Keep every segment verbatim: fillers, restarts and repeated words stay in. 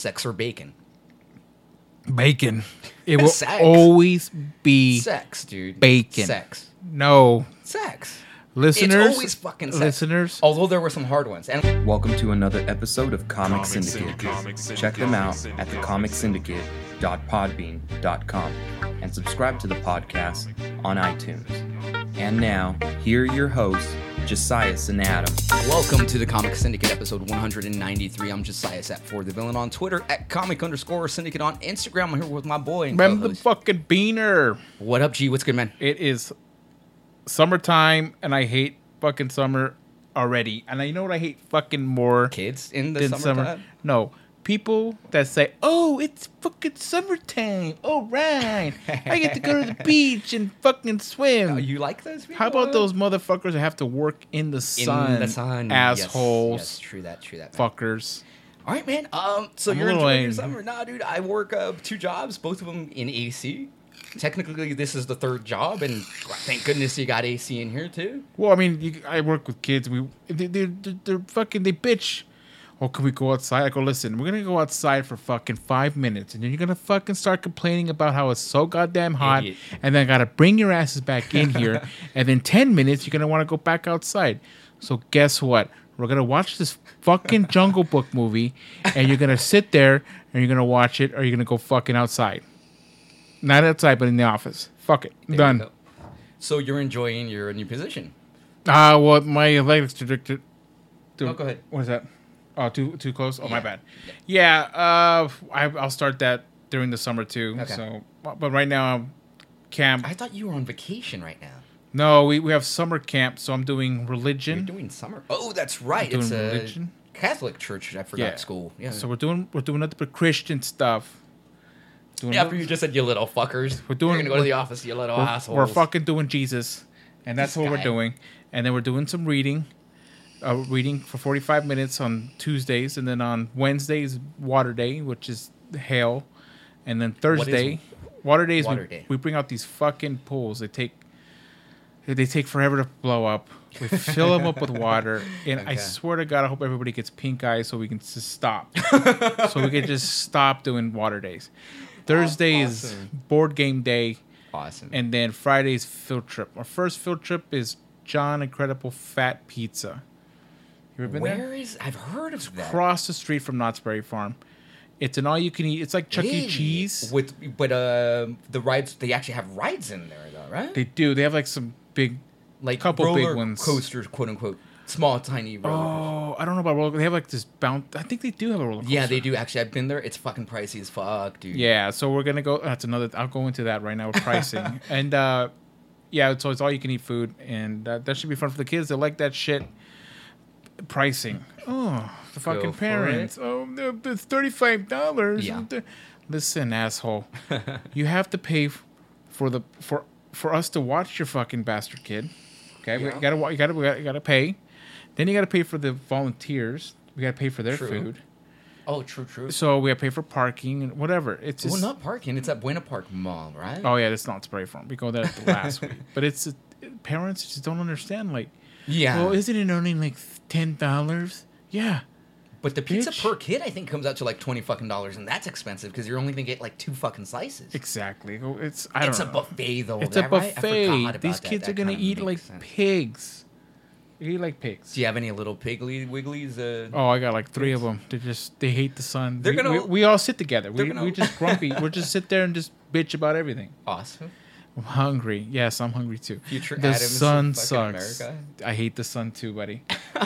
Sex or bacon? Bacon. It will Sex. always be Sex, dude. bacon. Sex. No. Sex. Listeners. It's always fucking sex. Listeners. Although there were some hard ones. And Welcome to another episode of Comic, Comic Syndicate. Syndicate. Check them out at the comic syndicate dot podbean dot com and subscribe to the podcast on iTunes. And now, here are your hosts, Josias and Adam. welcome to the Comic Syndicate, episode one ninety-three. I'm Josiah Sat for the Villain on Twitter, at comic underscore syndicate on Instagram. I'm here with my boy and Remember the co-host. fucking beaner. What up, G? What's good, man? It is summertime, and I hate fucking summer already. And you know what I hate fucking more Kids in the than summertime? summer? No. People that say, oh, it's fucking summertime. Oh, right. I get to go to the beach and fucking swim. Uh, you like those people? How about those motherfuckers that have to work in the sun? In the sun. Assholes. Yes, yes, true that, true that. Man. Fuckers. All right, man. Um, so I'm you're a little enjoying your angry. summer? Nah, dude. I work uh, two jobs, both of them in A C. Technically, this is the third job, and thank goodness you got A C in here too. Well, I mean, you, I work with kids. We they, they're, they're, they're fucking, they bitch. Oh, can we go outside? I go, listen, we're going to go outside for fucking five minutes. And then you're going to fucking start complaining about how it's so goddamn hot. Idiot. And then I got to bring your asses back in here. And then ten minutes, you're going to want to go back outside. So guess what? We're going to watch this fucking Jungle Book movie. And you're going to sit there and you're going to watch it. Or you're going to go fucking outside. Not outside, but in the office. Fuck it. There you Done. go. So you're enjoying your new position? Ah, uh, well, my athletics director. Oh, go ahead. What is that? Oh, too too close. Oh, my bad. Yeah, uh, I, I'll start that during the summer too. Okay. So, but right now, I'm camp. I thought you were on vacation right now. No, we, we have summer camp, so I'm doing religion. You're doing summer. Oh, that's right. I'm It's doing a religion. Catholic church. I forgot school. Yeah. So we're doing we're doing other Christian stuff. Doing After you just said you little fuckers, We're doing- You're gonna go to we're- the office, you little we're, assholes. we're fucking doing Jesus, and that's This what guy. we're doing. And then we're doing some reading. Uh, reading for forty-five minutes on Tuesdays, and then on Wednesdays, Water Day, which is hell. And then Thursday, Water Day is Water we, Day? we bring out these fucking pools. They take they take forever to blow up. We fill them up with water, and I Okay. swear to God, I hope everybody gets pink eye so we can just stop. So we can just stop doing Water Days. Thursday is awesome. board game day, Awesome. and then Friday's field trip. Our first field trip is John Incredible Fat Pizza. You ever been there? Where is? I've heard of that. Across the street from Knott's Berry Farm. It's an all-you-can-eat. It's like Chuck E. Really? Cheese. With but uh the rides they actually have rides in there though, right? They do. They have like some big. like couple roller big ones. coasters, quote unquote, small tiny roller. Oh, I don't know about roller. They have like this bounce. I think they do have a roller coaster. Yeah, they do actually. I've been there. It's fucking pricey as fuck, dude. Yeah, so we're gonna go. That's another. I'll go into that right now with pricing. and uh, yeah, so it's all you can eat food, and uh, that should be fun for the kids. They like that shit. Pricing. Oh, the fucking for parents. Oh, no, it's thirty-five dollars. Yeah. Listen, asshole. You have to pay f- for the for for us to watch your fucking bastard kid. Okay, Yeah. we gotta wa- you gotta we gotta, you gotta pay. Then you gotta pay for the volunteers. We gotta pay for their True. food. Oh, true, true. So we gotta pay for parking and whatever. It's just well, not parking. It's at Buena Park Mall, right? oh yeah, that's not spray farm. We go there at the last week, but it's uh, parents just don't understand. Like, yeah. well, isn't it only like ten dollars? Yeah, but the pizza bitch. per kid, I think, comes out to like twenty fucking dollars, and that's expensive because you're only gonna get like two fucking slices. exactly. Well, It's I don't It's a know. buffet though. It's that, a right? I buffet. forgot about These that. kids That are gonna kinda eat makes like sense. pigs. They eat like pigs. Do you have any little piggly wigglies? Uh, Oh, I got like three of them. They just they hate the sun. They're we, gonna- we, we all sit together. We, gonna- we just grumpy. we just sit there and just bitch about everything. Awesome. I'm hungry. Yes, I'm hungry too. Future the Adams of sun fucking sucks. America. I hate the sun too, buddy.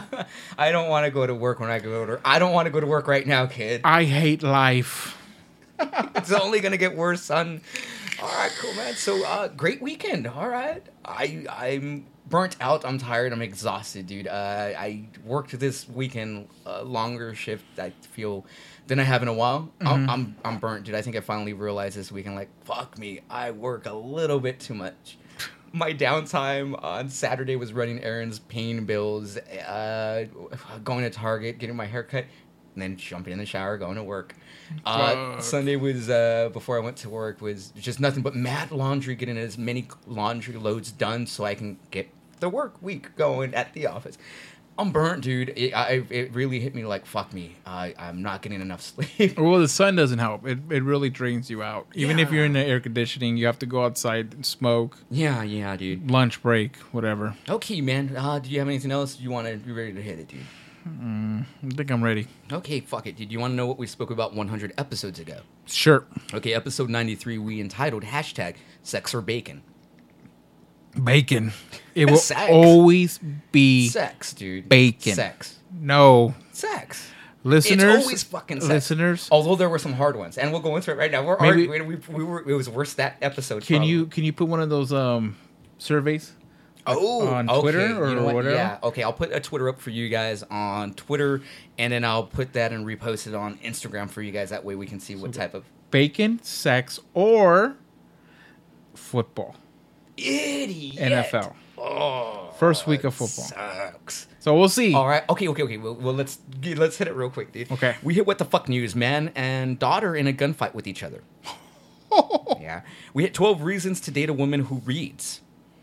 I don't want to go to work when I go to. I don't want to go to work right now, kid. I hate life. It's only gonna get worse, son. All right, cool, man. So, uh, great weekend. All right, I I'm burnt out. I'm tired. I'm exhausted, dude. Uh, I worked this weekend a longer shift. I feel than I have in a while. I'm, I'm I'm burnt, dude. I think I finally realized this weekend, like, fuck me, I work a little bit too much. My downtime on Saturday was running errands, paying bills, uh, going to Target, getting my hair cut, and then jumping in the shower, going to work. Uh, Fuck. Sunday was, uh, before I went to work, was just nothing but mad laundry, getting as many laundry loads done so I can get the work week going at the office. I'm burnt, dude. It, I, it really hit me like, fuck me. I, I'm not getting enough sleep. Well, the sun doesn't help. It it really drains you out. Even if Yeah. you're in the air conditioning, you have to go outside and smoke. Yeah, yeah, dude. Lunch break, whatever. Okay, man. Uh, do you have anything else you want to be ready to hit it, dude? I think I'm ready. Okay, fuck it, dude. You want to know what we spoke about one hundred episodes ago? Sure. Okay, episode ninety-three, we entitled hashtag Sex or Bacon. Bacon. It will Sex. always be Sex, dude. bacon. Sex. No. Sex. Listeners. It's always fucking sex. Listeners. Although there were some hard ones, and we'll go into it right now. We're Maybe- arguing. We, we were. It was worse that episode. Can probably. you can you put one of those um surveys? Oh, on okay. Twitter You or know what? whatever? Yeah. Okay, I'll put a Twitter up for you guys on Twitter, and then I'll put that and repost it on Instagram for you guys. That way we can see what type of Bacon, sex, or football. idiot N F L. Oh, First week of football. sucks. So we'll see. All right. Okay. Okay. Okay. Well, well, let's let's hit it real quick, dude. Okay. We hit what the fuck news, man, and daughter in a gunfight with each other. Yeah. We hit twelve reasons to date a woman who reads.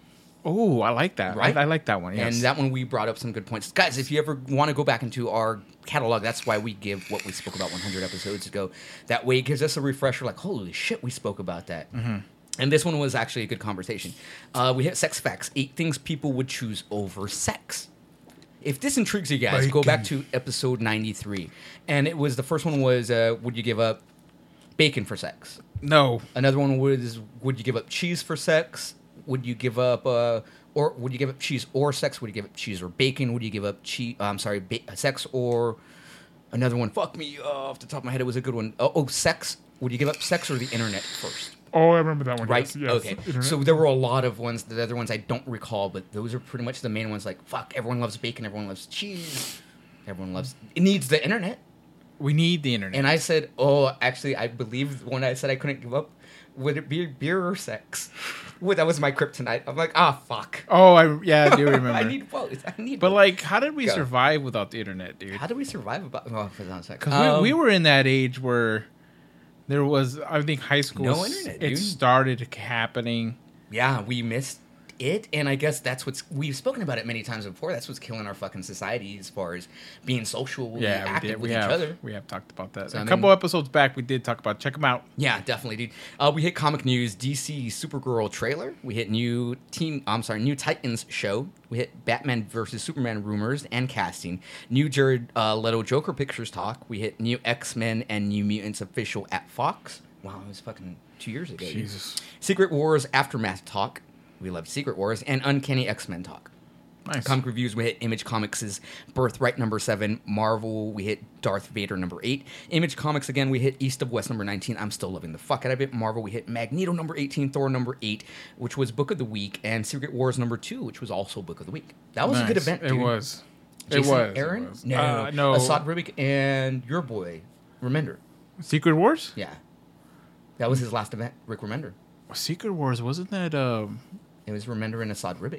Oh, I like that. Right? I, I like that one. Yes. And that one we brought up some good points. Guys, if you ever want to go back into our catalog, that's why we give what we spoke about one hundred episodes ago. That way it gives us a refresher like, holy shit, we spoke about that. Mm-hmm. And this one was actually a good conversation. Uh, we hit sex facts, eight things people would choose over sex. If this intrigues you guys, go back to episode ninety-three. And it was, the first one was, uh, would you give up bacon for sex? no. Another one was, would you give up cheese for sex? Would you give up, uh, or would you give up cheese or sex? Would you give up cheese or bacon? Would you give up cheese? I'm sorry, ba- sex or another one? Fuck me uh, off the top of my head. It was a good one. Oh, oh, sex. Would you give up sex or the internet first? Oh, I remember that one. Right. Yes, yes. Okay. Internet. So there were a lot of ones. The other ones I don't recall, but those are pretty much the main ones. Like, fuck, everyone loves bacon. Everyone loves cheese. Everyone loves. It needs the internet. we need the internet. And I said, oh, actually, I believe when I said I couldn't give up, would it be beer or sex? Well, that was my kryptonite. I'm like, ah, fuck. oh, I yeah, I do remember. I need both. I need but both. like, how did we Go. survive without the internet, dude? How do we survive about oh, for that sex? Because Um, we, we were in that age where there was, I think, high school. No s- internet, It dude. started happening. Yeah, we missed it, and I guess that's what's we've spoken about it many times before. That's what's killing our fucking society as far as being social, Yeah, active we did. with We each have, other. we have talked about that. So, a I couple mean- episodes back, we did talk about. Check them out. Yeah, definitely, dude. Uh, we hit comic news, D C Supergirl trailer. We hit new Teen, I'm sorry, new Titans show. We hit Batman versus Superman rumors and casting. New Jared uh, Leto Joker pictures talk. We hit new X-Men and New Mutants official at Fox. Wow, it was fucking two years ago. dude. Jesus. Secret Wars aftermath talk. We loved Secret Wars and Uncanny X-Men talk. Nice. Comic reviews, we hit Image Comics' Birthright number seven. Marvel, we hit Darth Vader number eight. Image Comics, again, we hit East of West number nineteen. I'm still loving the fuck out of it. Marvel, we hit Magneto number eighteen, Thor number eight, which was Book of the Week, and Secret Wars number two, which was also Book of the Week. That was a good Nice. event, It dude. was. Jason it was. Aaron? It was. No, Uh, no. Assad Ribic and your boy, Remender. Secret Wars? Yeah. That was his last event, Rick Remender. Secret Wars, wasn't that. Um, It was Remender and Assad Ribic.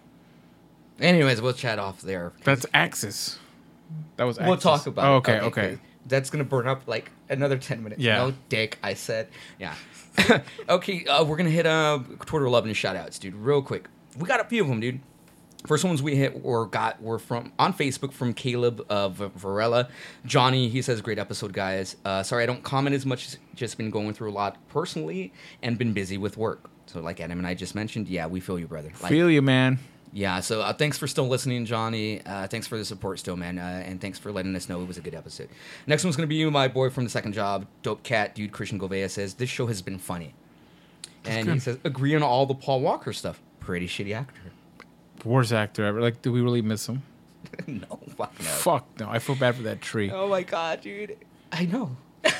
Anyways, we'll chat off there. that's Axis. That was Axis. We'll talk about oh, it. Okay, okay. good. That's going to burn up like another ten minutes. Yeah. No dick, I said. Yeah. Okay, uh, we're going to hit uh, Twitter love and shout outs, dude, real quick. We got a few of them, dude. First ones we hit or got were from on Facebook from Caleb uh, V- Varela. Johnny, he says, great episode, guys. Uh, sorry, I don't comment as much. Just been going through a lot personally and been busy with work. So like Adam and I just mentioned, yeah, we feel you, brother. Like, Feel you, man. yeah, so uh, thanks for still listening, Johnny. Uh, thanks for the support still, man. Uh, and thanks for letting us know it was a good episode. Next one's going to be you, my boy from the second job. Dope Cat, dude, Christian Govea says, this show has been funny. And he good. says, agree on all the Paul Walker stuff. Pretty shitty actor. Worst actor ever. Like, do we really miss him? No, fuck no. Fuck no. I feel bad for that tree. Oh my god, dude. I know.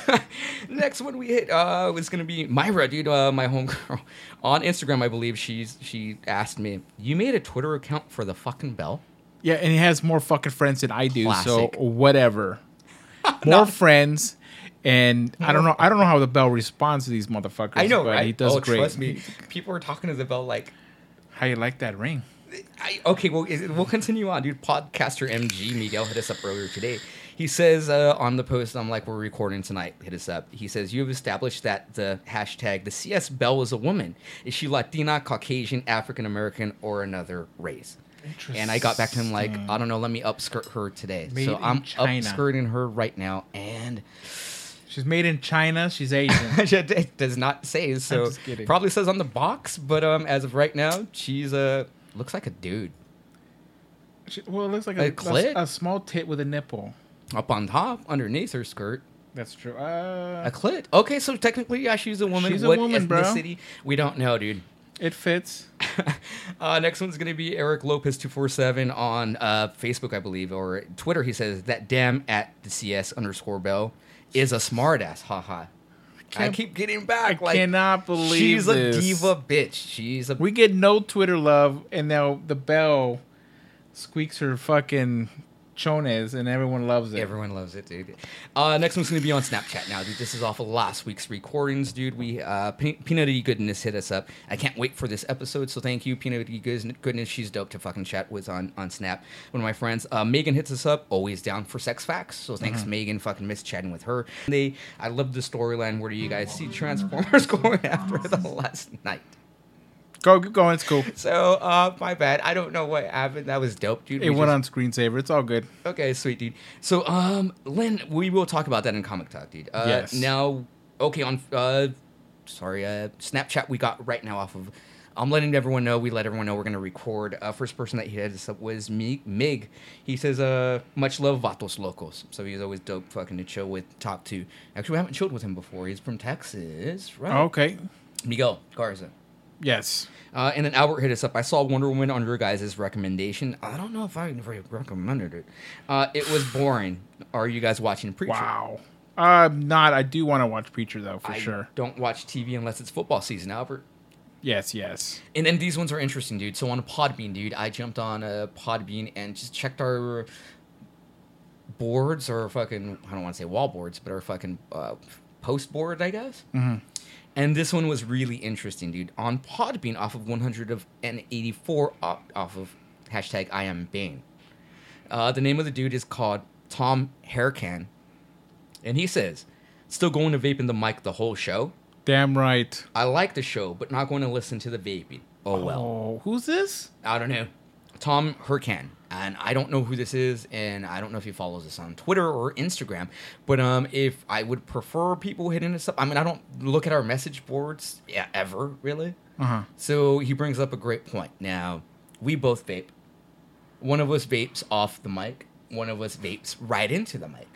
Next one we hit uh, was gonna be Myra, dude, uh, my homegirl. On Instagram, I believe she's she asked me, you made a Twitter account for the fucking bell? Yeah, and he has more fucking friends than I do, Classic. so whatever. More friends, and I don't know. I don't know how the bell responds to these motherfuckers. I know, but right? He does oh, great. trust me. People are talking to the bell like, How you like that ring? I, okay, well, is- we'll continue on, dude. Podcaster M G Miguel hit us up earlier today. He says uh, on the post, I'm like, we're recording tonight. Hit us up. He says, you have established that the hashtag, the C S Bell is a woman. Is she Latina, Caucasian, African American, or another race? And I got back to him like, I don't know, let me upskirt her today. Made so in I'm China. upskirting her right now, and She's made in China. She's Asian. it does not say. So just kidding. probably says on the box, but um, as of right now, she's uh looks like a dude She, well, it looks like A a, clit? a, a small tit with a nipple. up on top, underneath her skirt. That's true. Uh, A clit. Okay, so technically, yeah, she's a woman. She's a what woman, bro. ethnicity? We don't know, dude. it fits. uh, next one's gonna be Eric Lopez two four seven on uh, Facebook, I believe, or Twitter. He says that damn at the C S underscore Bell is a smartass. Haha. I Can't- keep getting back. I like, cannot believe she's this. a diva bitch. She's a We get no Twitter love, and now the Bell squeaks her fucking chones, and everyone loves it. Everyone loves it, dude. Uh, next one's gonna be on Snapchat now, dude. This is off of last week's recordings, dude. We uh, Pe- Peanutty Goodness hit us up. I can't wait for this episode, so thank you, Peanutty Goodness. She's dope to fucking chat with on on Snap. One of my friends, uh, Megan, hits us up. Always down for sex facts. So thanks, Megan. Fucking miss chatting with her. They, I love the storyline. Where do you guys see Transformers going after the last night? Go, keep going. It's cool. So, uh, my bad. I don't know what happened. That was dope, dude. It We went just- on screensaver. It's all good. Okay, sweet, dude. So, um, Lynn, we will talk about that in Comic Talk, dude. Uh, Yes. Now, okay, on, uh, sorry, uh, Snapchat we got right now off of, I'm letting everyone know, we let everyone know we're going to record. Uh, first person that he had us up was Mig. Mig. He says, uh, much love, Vatos Locos. So he's always dope fucking to chill with, talk to. Actually, we haven't chilled with him before. He's from Texas, right? Okay. Miguel Garza. Yes. Uh, and then Albert hit us up. I saw Wonder Woman on your guys' recommendation. I don't know if I recommended it. Uh, it was boring. Are you guys watching Preacher? Wow. Uh, not. I do want to watch Preacher though, for I sure. don't watch T V unless it's football season, Albert. Yes. Yes. And then these ones are interesting, dude. So on Podbean, dude, I jumped on a Podbean and just checked our boards or fucking, I don't want to say wall boards, but our fucking uh, post board, I guess. Mm-hmm. And this one was really interesting, dude. On Podbean, off of one hundred eighty-four, off of hashtag I am Bane. Uh, the name of the dude is called Tom Haircan. And he says, still going to vape in the mic the whole show? Damn right. I like the show, but not going to listen to the vaping. Oh, well. Oh, who's this? I don't know. Tom Hercan. And I don't know who this is, and I don't know if he follows us on Twitter or Instagram. But um, if I would prefer people hitting us up, I mean, I don't look at our message boards yeah, ever, really. Uh huh. So he brings up a great point. Now, we both vape. One of us vapes off the mic. One of us vapes right into the mic.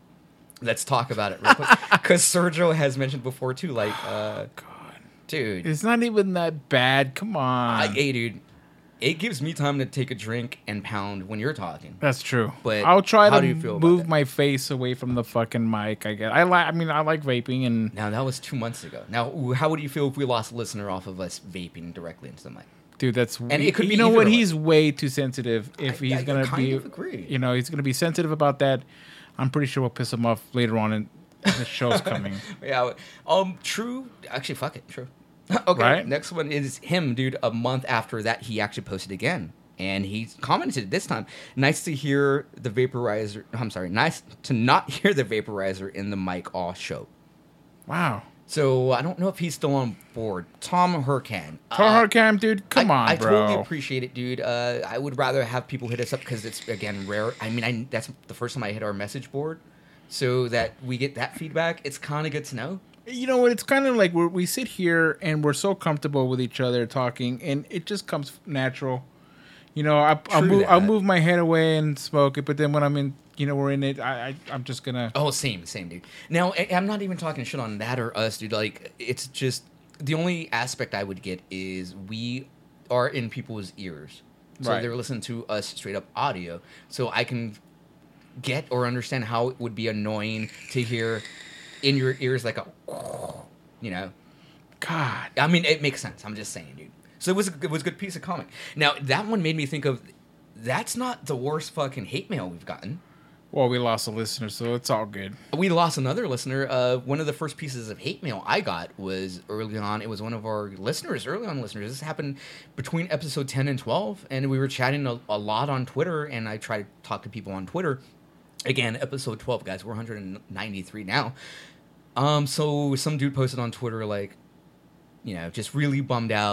Let's talk about it real quick. Because Sergio has mentioned before, too, like, uh, God, dude. it's not even that bad. Come on. I, hey, dude. It gives me time to take a drink and pound when you're talking. That's true. But I'll try how to do you feel about move that? my face away from the fucking mic. I guess. I like. I mean, I like vaping, and Now, that was two months ago. Now, how would you feel if we lost a listener off of us vaping directly into the mic? dude, that's. And it could you be know either what? of us. He's way too sensitive. If I- he's I gonna kind be, of agree. you know, he's gonna be sensitive about that. I'm pretty sure we'll piss him off later on in the show's coming. Yeah. Um. True. Actually, fuck it. True. Okay. Right? Next one is him, dude. A month after that, he actually posted again, and he commented this time. Nice to hear the vaporizer. I'm sorry. Nice to not hear the vaporizer in the mic all show. Wow. So I don't know if he's still on board. Tom Hercan. Car Uh, hard cam, dude. Come I, on, I bro. totally appreciate it, dude. Uh, I would rather have people hit us up because it's again rare. I mean, I, that's the first time I hit our message board, so that we get that feedback. It's kind of good to know. You know what? It's kind of like we're, we sit here and we're so comfortable with each other talking, and it just comes natural. You know, I, I'll True move. I'll that. move my head away and smoke it, but then when I'm in, you know, we're in it. I, I I'm just gonna. Oh, same, same, dude. Now, I, I'm not even talking shit on that or us, dude. Like, it's just the only aspect I would get is we are in people's ears, so Right. they're listening to us straight up audio. So I can get or understand how it would be annoying to hear in your ears like a, you know. God. I mean, it makes sense. I'm just saying, dude. So it was a, it was a good piece of comic. Now that one made me think of. That's not the worst fucking hate mail we've gotten. Well, we lost a listener, so it's all good. We lost another listener. Uh, one of the first pieces of hate mail I got was early on. It was one of our listeners, early on listeners. This happened between episode ten and twelve, and we were chatting a, a lot on Twitter, and I try to talk to people on Twitter. Again, episode twelve, guys. We're one hundred ninety-three now. Um, so some dude posted on Twitter, like, you know, just really bummed out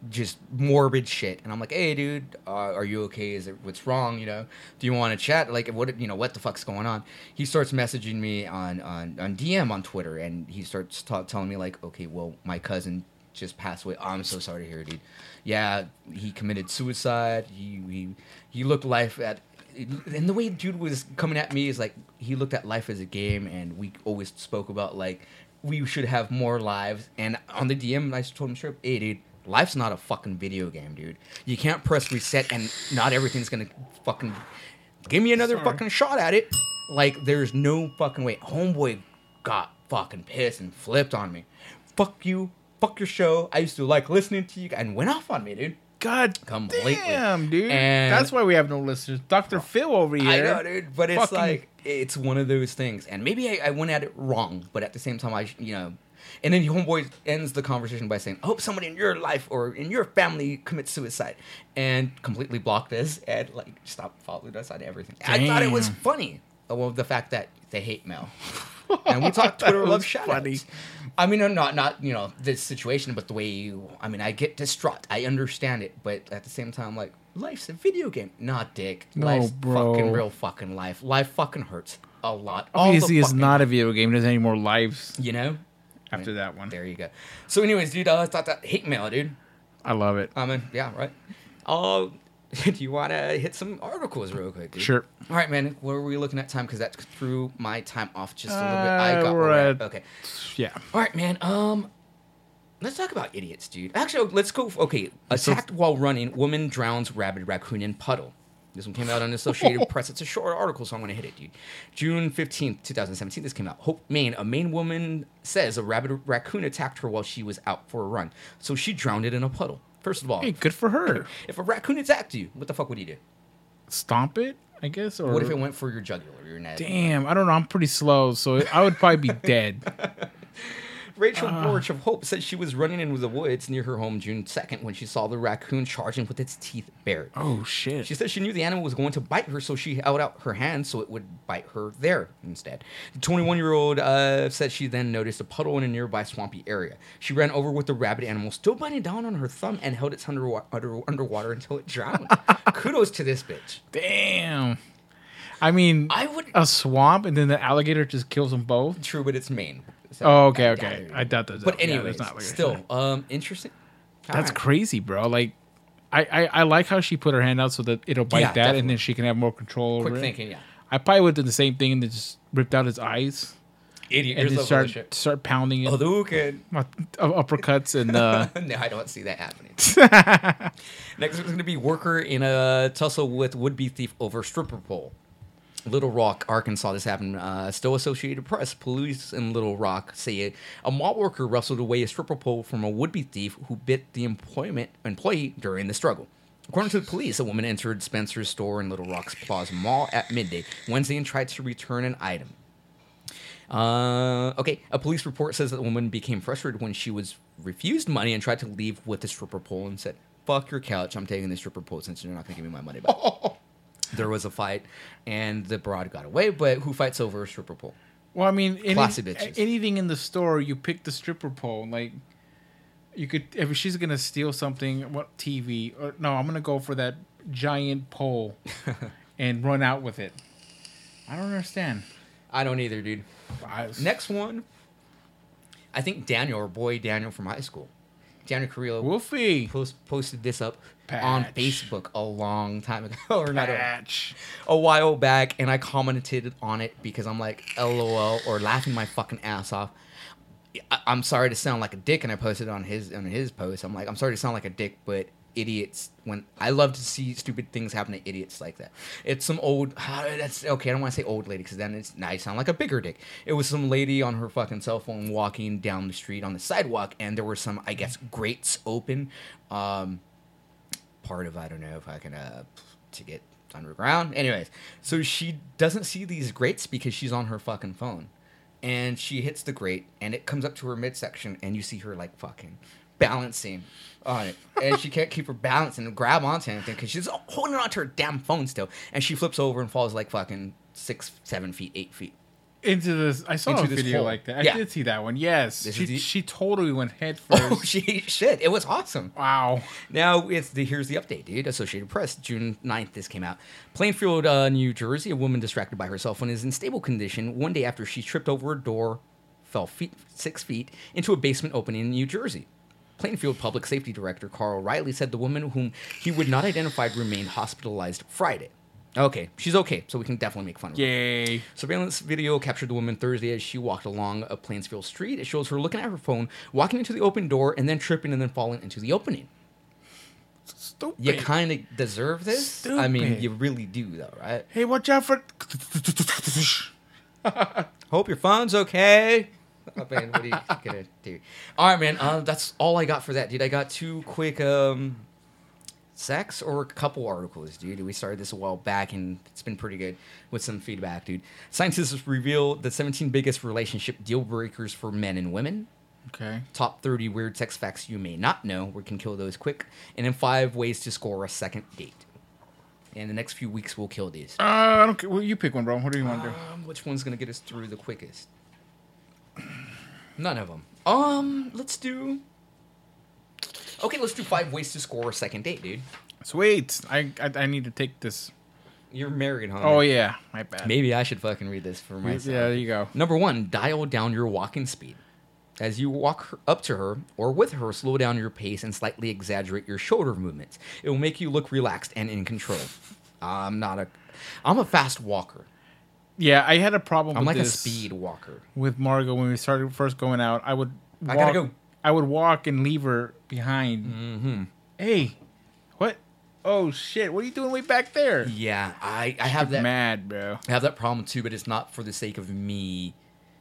just morbid shit. And I'm like, hey, dude, uh, are you okay? Is it what's wrong? You know, do you want to chat? Like, what you know, what the fuck's going on? He starts messaging me on on, on D M on Twitter, and he starts ta- telling me like, okay, well, my cousin just passed away. Oh, I'm so sorry to hear, dude. Yeah, he committed suicide. He he he looked life at. And the way dude was coming at me is like he looked at life as a game, and we always spoke about like we should have more lives. And on the D M, I told him straight, hey, dude, life's not a fucking video game, dude. You can't press reset and not everything's gonna fucking give me another Sorry. fucking shot at it. Like there's no fucking way. Homeboy got fucking pissed and flipped on me. Fuck you. Fuck your show. I used to like listening to you, and went off on me, dude. God Completely. damn, dude. And- That's why we have no listeners. Doctor Phil over here. I know, dude, but it's Fucking- like it's one of those things, and maybe I, I went at it wrong, but at the same time, I sh- you know, and then homeboy ends the conversation by saying, "I hope somebody in your life or in your family commits suicide," and completely blocked us and like stopped following us on everything. I thought it was Damn. funny. Well, the fact that they hate mail, and we talked Twitter That love was shout funny. outs. I mean, not not you know this situation, but the way you. I mean, I get distraught. I understand it, but at the same time, like life's a video game, not dick. No, life's bro. fucking real fucking life. Life fucking hurts a lot. All the Obviously, it's fucking not a time. video game. There's any more lives You know. after that one. There you go. So, anyways, dude, uh, I thought that hate mail, dude. I love it. I mean, yeah, right. Uh, do you want to hit some articles real quick, dude? Sure. All right, man. What are we looking at time? Because that threw my time off just a little bit. Uh, I got we're where- at- okay. Yeah. All right, man. Um, let's talk about idiots, dude. Actually, let's go. Okay, So- attacked while running. Woman drowns rabid raccoon in puddle. This one came out on the Associated Press. It's a short article, so I'm going to hit it, dude. June fifteenth, twenty seventeen, this came out. Hope, Maine. A Maine woman says a rabid raccoon attacked her while she was out for a run. So she drowned it in a puddle. First of all, Hey, good for her. if a raccoon attacked you, what the fuck would you do? Stomp it, I guess. Or What if it went for your jugular or your neck? Damn, I don't know. I'm pretty slow, so I would probably be dead. Rachel Ah. Borch of Hope said she was running into the woods near her home June second when she saw the raccoon charging with its teeth bared. Oh shit. She said she knew the animal was going to bite her, so she held out her hand so it would bite her there instead. The twenty-one-year-old uh, said she then noticed a puddle in a nearby swampy area. She ran over with the rabid animal, still biting down on her thumb, and held its under, under, underwater until it drowned. Kudos to this bitch. Damn. I mean, I would... a swamp and then the alligator just kills them both. True, but it's Maine. So Oh, okay, I okay. doubt it. I doubt that. But yeah, anyways, that's not what you're still, saying. um, interesting. All That's right. crazy, bro. Like, I, I, I like how she put her hand out so that it'll bite Yeah, that, definitely. and then she can have more control Quick over thinking, it. yeah. I probably would do the same thing and then just ripped out his eyes Idiot. and Here's then the start bullshit. start pounding it. Oh, the weekend. Uh, uppercuts and uh, No, I don't see that happening. Next is going to be worker in a tussle with would-be thief over stripper pole. Little Rock, Arkansas. This happened. Uh, still Associated Press. Police in Little Rock say a, a mall worker wrestled away a stripper pole from a would-be thief who bit the employment employee during the struggle. According to the police, a woman entered Spencer's store in Little Rock's Plaza Mall at midday Wednesday and tried to return an item. Uh, okay, a police report says that the woman became frustrated when she was refused money and tried to leave with the stripper pole and said, "Fuck your couch, I'm taking the stripper pole since you're not going to give me my money back." There was a fight, and the broad got away, but who fights over a stripper pole? well, I mean, any, Classy bitches. anything in the store, you pick the stripper pole. Like, you could if she's gonna steal something, what T V? Or no, I'm gonna go for that giant pole and run out with it. I don't understand. I don't either, dude. I, Next one, I think Daniel, or boy Daniel from high school, Daniel Carrillo, Wolfie. post, posted this up on Patch. Facebook a long time ago, or not a, Patch. a while back, and I commented on it because I'm like, LOL, or laughing my fucking ass off. I, I'm sorry to sound like a dick, and I posted on his on his post. I'm like, I'm sorry to sound like a dick, but idiots. When I love to see stupid things happen to idiots like that. It's some old. That's okay. I don't want to say old lady because then it's now I sound like a bigger dick. It was some lady on her fucking cell phone walking down the street on the sidewalk, and there were some, I guess, grates open. Um, part of I don't know if I can uh to get underground. Anyways, so she doesn't see these grates because she's on her fucking phone, and she hits the grate, and it comes up to her midsection, and you see her like fucking balancing on it, and she can't keep her balance and grab onto anything because she's holding onto her damn phone still, and she flips over and falls like fucking six, seven feet, eight feet. into this. I saw Into a this video hole. like that. I Yeah. did see that one. Yes, This she is the- she totally went head first. Oh, she, shit. It was awesome. Wow. Now, it's the here's the update, dude. Associated Press, June ninth, this came out. Plainfield, uh, New Jersey, a woman distracted by her cell phone is in stable condition one day after she tripped over a door, fell feet, six feet into a basement opening in New Jersey. Plainfield Public Safety Director Carl Riley said the woman, whom he would not identify, remained hospitalized Friday. Okay, she's okay, so we can definitely make fun of her. Yay. Surveillance video captured the woman Thursday as she walked along a Plainsfield street. It shows her looking at her phone, walking into the open door, and then tripping and then falling into the opening. Stupid. You kind of deserve this. I mean, Stupid. you really do, though, right? Hey, watch out for. Hope your phone's okay. Oh, man, what are you gonna do? All right, man. Uh, that's all I got for that, dude. I got two quick um, sex or a couple articles, dude. We started this a while back, and it's been pretty good with some feedback, dude. Scientists reveal the seventeen biggest relationship deal breakers for men and women. Okay. Top thirty weird sex facts you may not know. We can kill those quick. And then five ways to score a second date. And the next few weeks, we'll kill these. Uh, I don't care. Well, you pick one, bro. What do you want to do? Um, which one's gonna get us through the quickest? None of them. Um, let's do. Okay, let's do five ways to score a second date, dude. Sweet. I, I I need to take this. You're married, huh? Oh yeah, my bad. Maybe I should fucking read this for myself. Yeah, there you go. Number one, dial down your walking speed. As you walk her- up to her or with her, slow down your pace and slightly exaggerate your shoulder movements. It will make you look relaxed and in control. I'm not a. I'm a fast walker. Yeah, I had a problem. I'm with like a this speed walker. with Margot when we started first going out. I would. Walk, I gotta go. I would walk and leave her behind. Mm-hmm. Hey, what? Oh shit! What are you doing way back there? Yeah, I, I have that. Mad, bro. I have that problem too, but it's not for the sake of me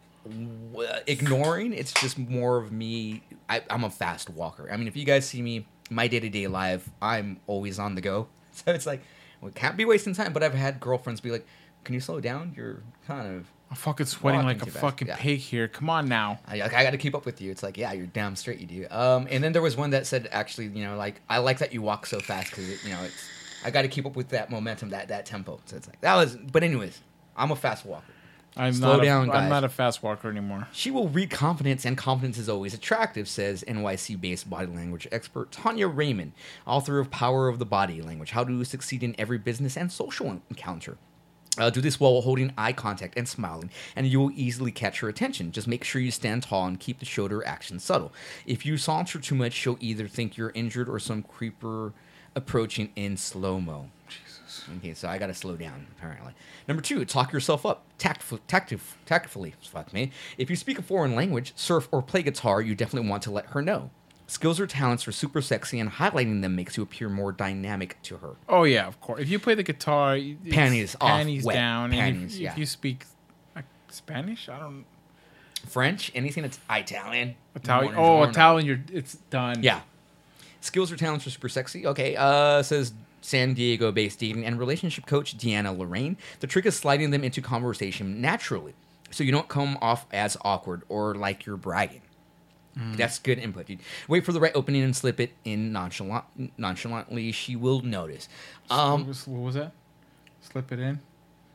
w- ignoring. It's just more of me. I, I'm a fast walker. I mean, if you guys see me, my day to day life, I'm always on the go. So it's like, we can't be wasting time. But I've had girlfriends be like, "Can you slow down? You're kind of." I'm fucking sweating Walking like a too fast. fucking Yeah. pig here. Come on now. I, I got to keep up with you. It's like, yeah, you're damn straight you do. Um, and then there was one that said, actually, you know, like, I like that you walk so fast because, you know, it's I got to keep up with that momentum, that that tempo. So it's like, that was, but anyways, I'm a fast walker. I'm Slow not. down, a, guys. I'm not a fast walker anymore. She will read confidence, and confidence is always attractive, says N Y C-based body language expert Tanya Raymond, author of Power of the Body Language, How to Succeed in Every Business and Social Encounter. Uh, do this while holding eye contact and smiling, and you will easily catch her attention. Just make sure you stand tall and keep the shoulder action subtle. If you saunter too much, she'll either think you're injured or some creeper approaching in slow-mo. Jesus. Okay, so I gotta slow down, apparently. Number two, talk yourself up. Tactful, tactif, tactfully, fuck me. If you speak a foreign language, surf, or play guitar, you definitely want to let her know. Skills or talents are super sexy, and highlighting them makes you appear more dynamic to her. Oh yeah, of course. If you play the guitar, it's Panties off, panties wet down. and panties, if, yeah. if you speak like, Spanish, I don't. French, anything that's Italian. Italian. More- Oh, more- Italian. You're. It's done. Yeah. Skills or talents are super sexy. Okay, uh, says San Diego-based dating and relationship coach Deanna Lorraine. The trick is sliding them into conversation naturally, so you don't come off as awkward or like you're bragging. Mm. That's good input, dude. Wait for the right opening and slip it in nonchalant, nonchalantly. She will notice. what, Um, was, what was that? Slip it in.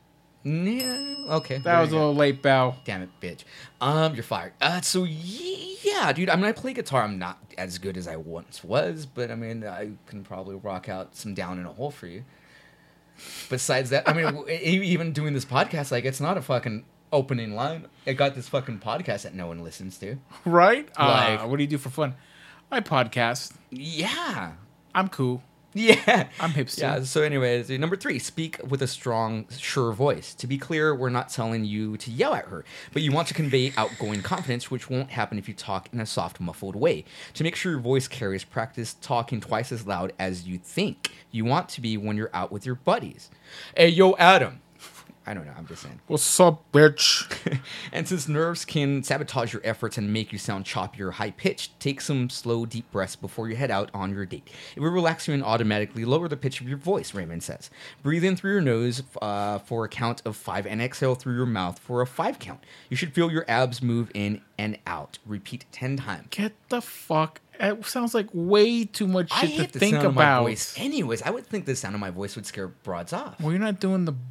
yeah, okay. That there was a you go. little late, Bell. Damn it, bitch. Um, you're fired. Uh, so ye- yeah, dude. I mean, I play guitar. I'm not as good as I once was, but I mean, I can probably rock out some "Down in a Hole" for you. Besides that, I mean, w- e- even doing this podcast, like, it's not a fucking opening line. I got this fucking podcast that no one listens to. Right? Like- uh, what do you do for fun? I podcast. Yeah. I'm cool. Yeah. I'm hipster. Yeah, so anyways, number three, speak with a strong, sure voice. To be clear, we're not telling you to yell at her, but you want to convey outgoing confidence, which won't happen if you talk in a soft, muffled way. To make sure your voice carries, practice talking twice as loud as you think you want to be when you're out with your buddies. Hey, yo, Adam. I don't know, I'm just saying. What's up, bitch? And since nerves can sabotage your efforts and make you sound choppy or high-pitched, take some slow, deep breaths before you head out on your date. It will relax you and automatically lower the pitch of your voice, Raymond says. Breathe in through your nose uh, for a count of five and exhale through your mouth for a five count. You should feel your abs move in and out. Repeat ten times. Get the fuck. It sounds like way too much I shit hate to the think sound of about. my voice. Anyways, I would think the sound of my voice would scare broads off. Well, you're not doing the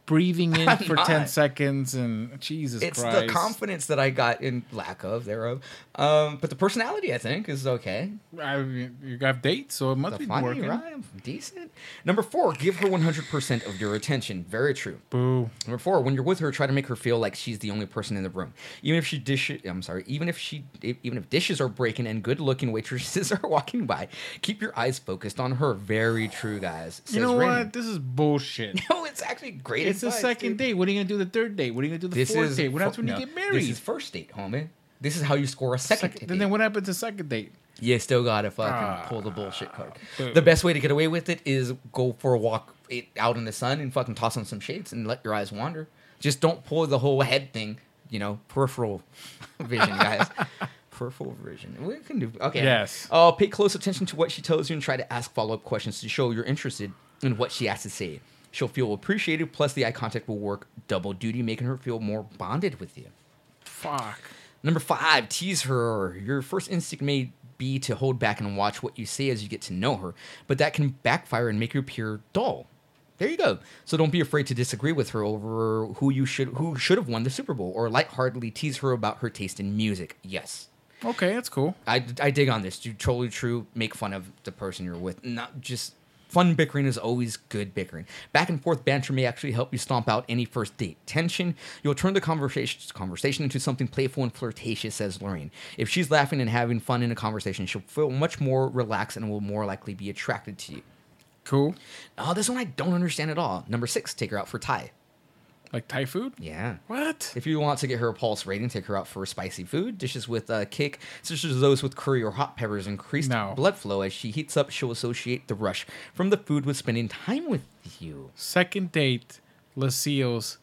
breathing in I'm for not. ten seconds and Jesus It's Christ. the confidence that I got in lack of thereof. Um, but the personality, I think, is okay. I mean, you got dates, so it must The be funny, working. right? Decent. Number four, give her one hundred percent of your attention. Very true. Boo. Number four, when you're with her, try to make her feel like she's the only person in the room. Even if she dish, I'm sorry, even if she, even if dishes are breaking and good-looking waitresses are walking by, keep your eyes focused on her. Very true, guys. You know Raymond. what? This is bullshit. No, it's actually great. It's the advice, second dude. date. What are you gonna do the third date? What are you gonna do the This fourth is date? What happens fir- when no, you get married? This is first date, homie. This is how you score a second Second, date. then, then what happens the second date? You still gotta fucking Ah, pull the bullshit card. boo. The best way to get away with it is go for a walk it, out in the sun and fucking toss on some shades and let your eyes wander. Just don't pull the whole head thing. You know, peripheral vision, guys. Peripheral vision. We can do. Okay. Yes. Uh, pay close attention to what she tells you and try to ask follow-up questions to show you're interested in what she has to say. She'll feel appreciated. Plus, the eye contact will work double duty, making her feel more bonded with you. Fuck. Number five, tease her. Your first instinct may be to hold back and watch what you say as you get to know her, but that can backfire and make you appear dull. There you go. So don't be afraid to disagree with her over who you should who should have won the Super Bowl, or lightheartedly tease her about her taste in music. Yes. Okay, that's cool. I, I dig on this. Dude, totally true. Make fun of the person you're with. Not just fun bickering is always good bickering. Back and forth banter may actually help you stomp out any first date tension. You'll turn the conversation conversation into something playful and flirtatious, says Lorraine. If she's laughing and having fun in a conversation, she'll feel much more relaxed and will more likely be attracted to you. Cool. Oh, this one I don't understand at all. Number six, take her out for Thai. Like Thai food? Yeah. What? If you want to get her a pulse rating, take her out for spicy food. Dishes with uh, kick, such as those with curry or hot peppers, increased No. blood flow. As she heats up, she'll associate the rush from the food with spending time with you. Second date, Lucille's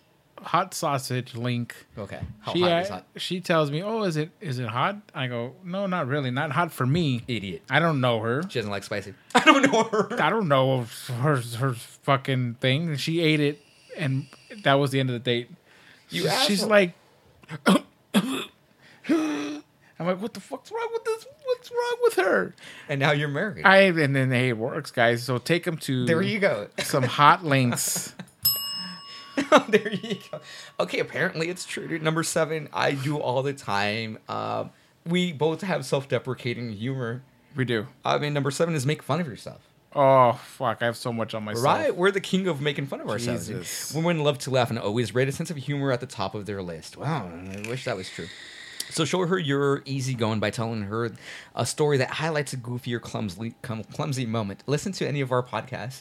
hot sausage link. Okay. How she hot uh, is hot? she tells me, "Oh, is it is it hot?" I go, "No, not really. Not hot for me." Idiot. I don't know her. She doesn't like spicy. I don't know her. I don't know her her fucking thing. She ate it, and that was the end of the date. You She's- She's asshole. like, I'm like, what the fuck's wrong with this? What's wrong with her? And now you're married. I and then hey, it works, guys. So take them to there you go. some hot links. There you go. Okay, apparently it's true, dude. Number seven, I do all the time. Um, we both have self-deprecating humor. We do. I mean, number seven is make fun of yourself. Oh fuck! I have so much on myself. Right? We're the king of making fun of ourselves. dude. Jesus. Women love to laugh and always rate a sense of humor at the top of their list. Wow, I wish that was true. So show her you're easygoing by telling her a story that highlights a goofy or clumsy, clum- clumsy moment. Listen to any of our podcasts.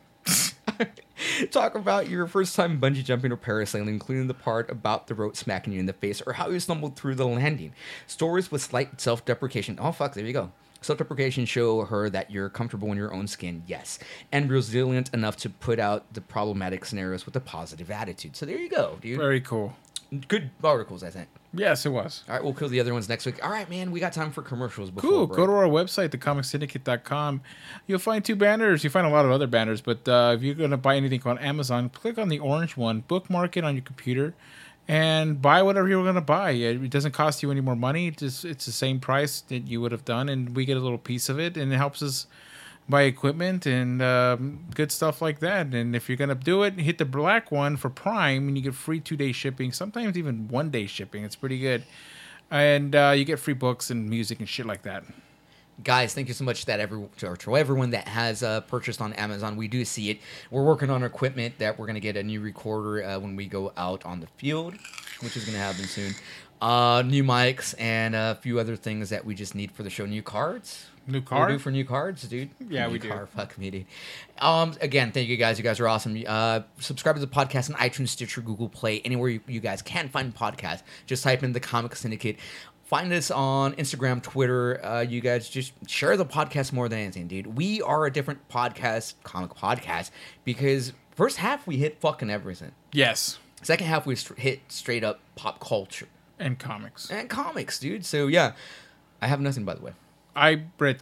Talk about your first time bungee jumping or parasailing, including the part about the rope smacking you in the face or how you stumbled through the landing. Stories with slight self-deprecation. Oh, fuck, there you go. Self-deprecation show her that you're comfortable in your own skin, yes, and resilient enough to put out the problematic scenarios with a positive attitude. So there you go, dude. Very cool. Good articles, I think. Yes, it was. All right, we'll kill the other ones next week. All right, man, we got time for commercials before Cool. break. Go to our website, the comic syndicate dot com. You'll find two banners. You'll find a lot of other banners, but uh, if you're going to buy anything on Amazon, click on the orange one, bookmark it on your computer, and buy whatever you're going to buy. It doesn't cost you any more money. It's, just, it's the same price that you would have done, and we get a little piece of it, and it helps us buy equipment and um, good stuff like that. And if you're going to do it, hit the black one for Prime, and you get free two-day shipping, sometimes even one-day shipping. It's pretty good. And uh, you get free books and music and shit like that. Guys, thank you so much that every, to, to everyone that has uh, purchased on Amazon. We do see it. We're working on equipment that we're going to get a new recorder uh, when we go out on the field, which is going to happen soon. Uh, new mics and a few other things that we just need for the show. New cards. New We're card? due for new cards, dude. Yeah, New we do. car, fuck me, dude. Um, again, thank you guys. You guys are awesome. Uh, subscribe to the podcast on iTunes, Stitcher, Google Play, anywhere you, you guys can find podcasts. Just type in the Comic Syndicate. Find us on Instagram, Twitter. Uh, you guys just share the podcast more than anything, dude. We are a different podcast, comic podcast, because first half we hit fucking everything. Yes. Second half we st- hit straight up pop culture And comics. and comics, dude. So yeah, I have nothing, by the way. I read two.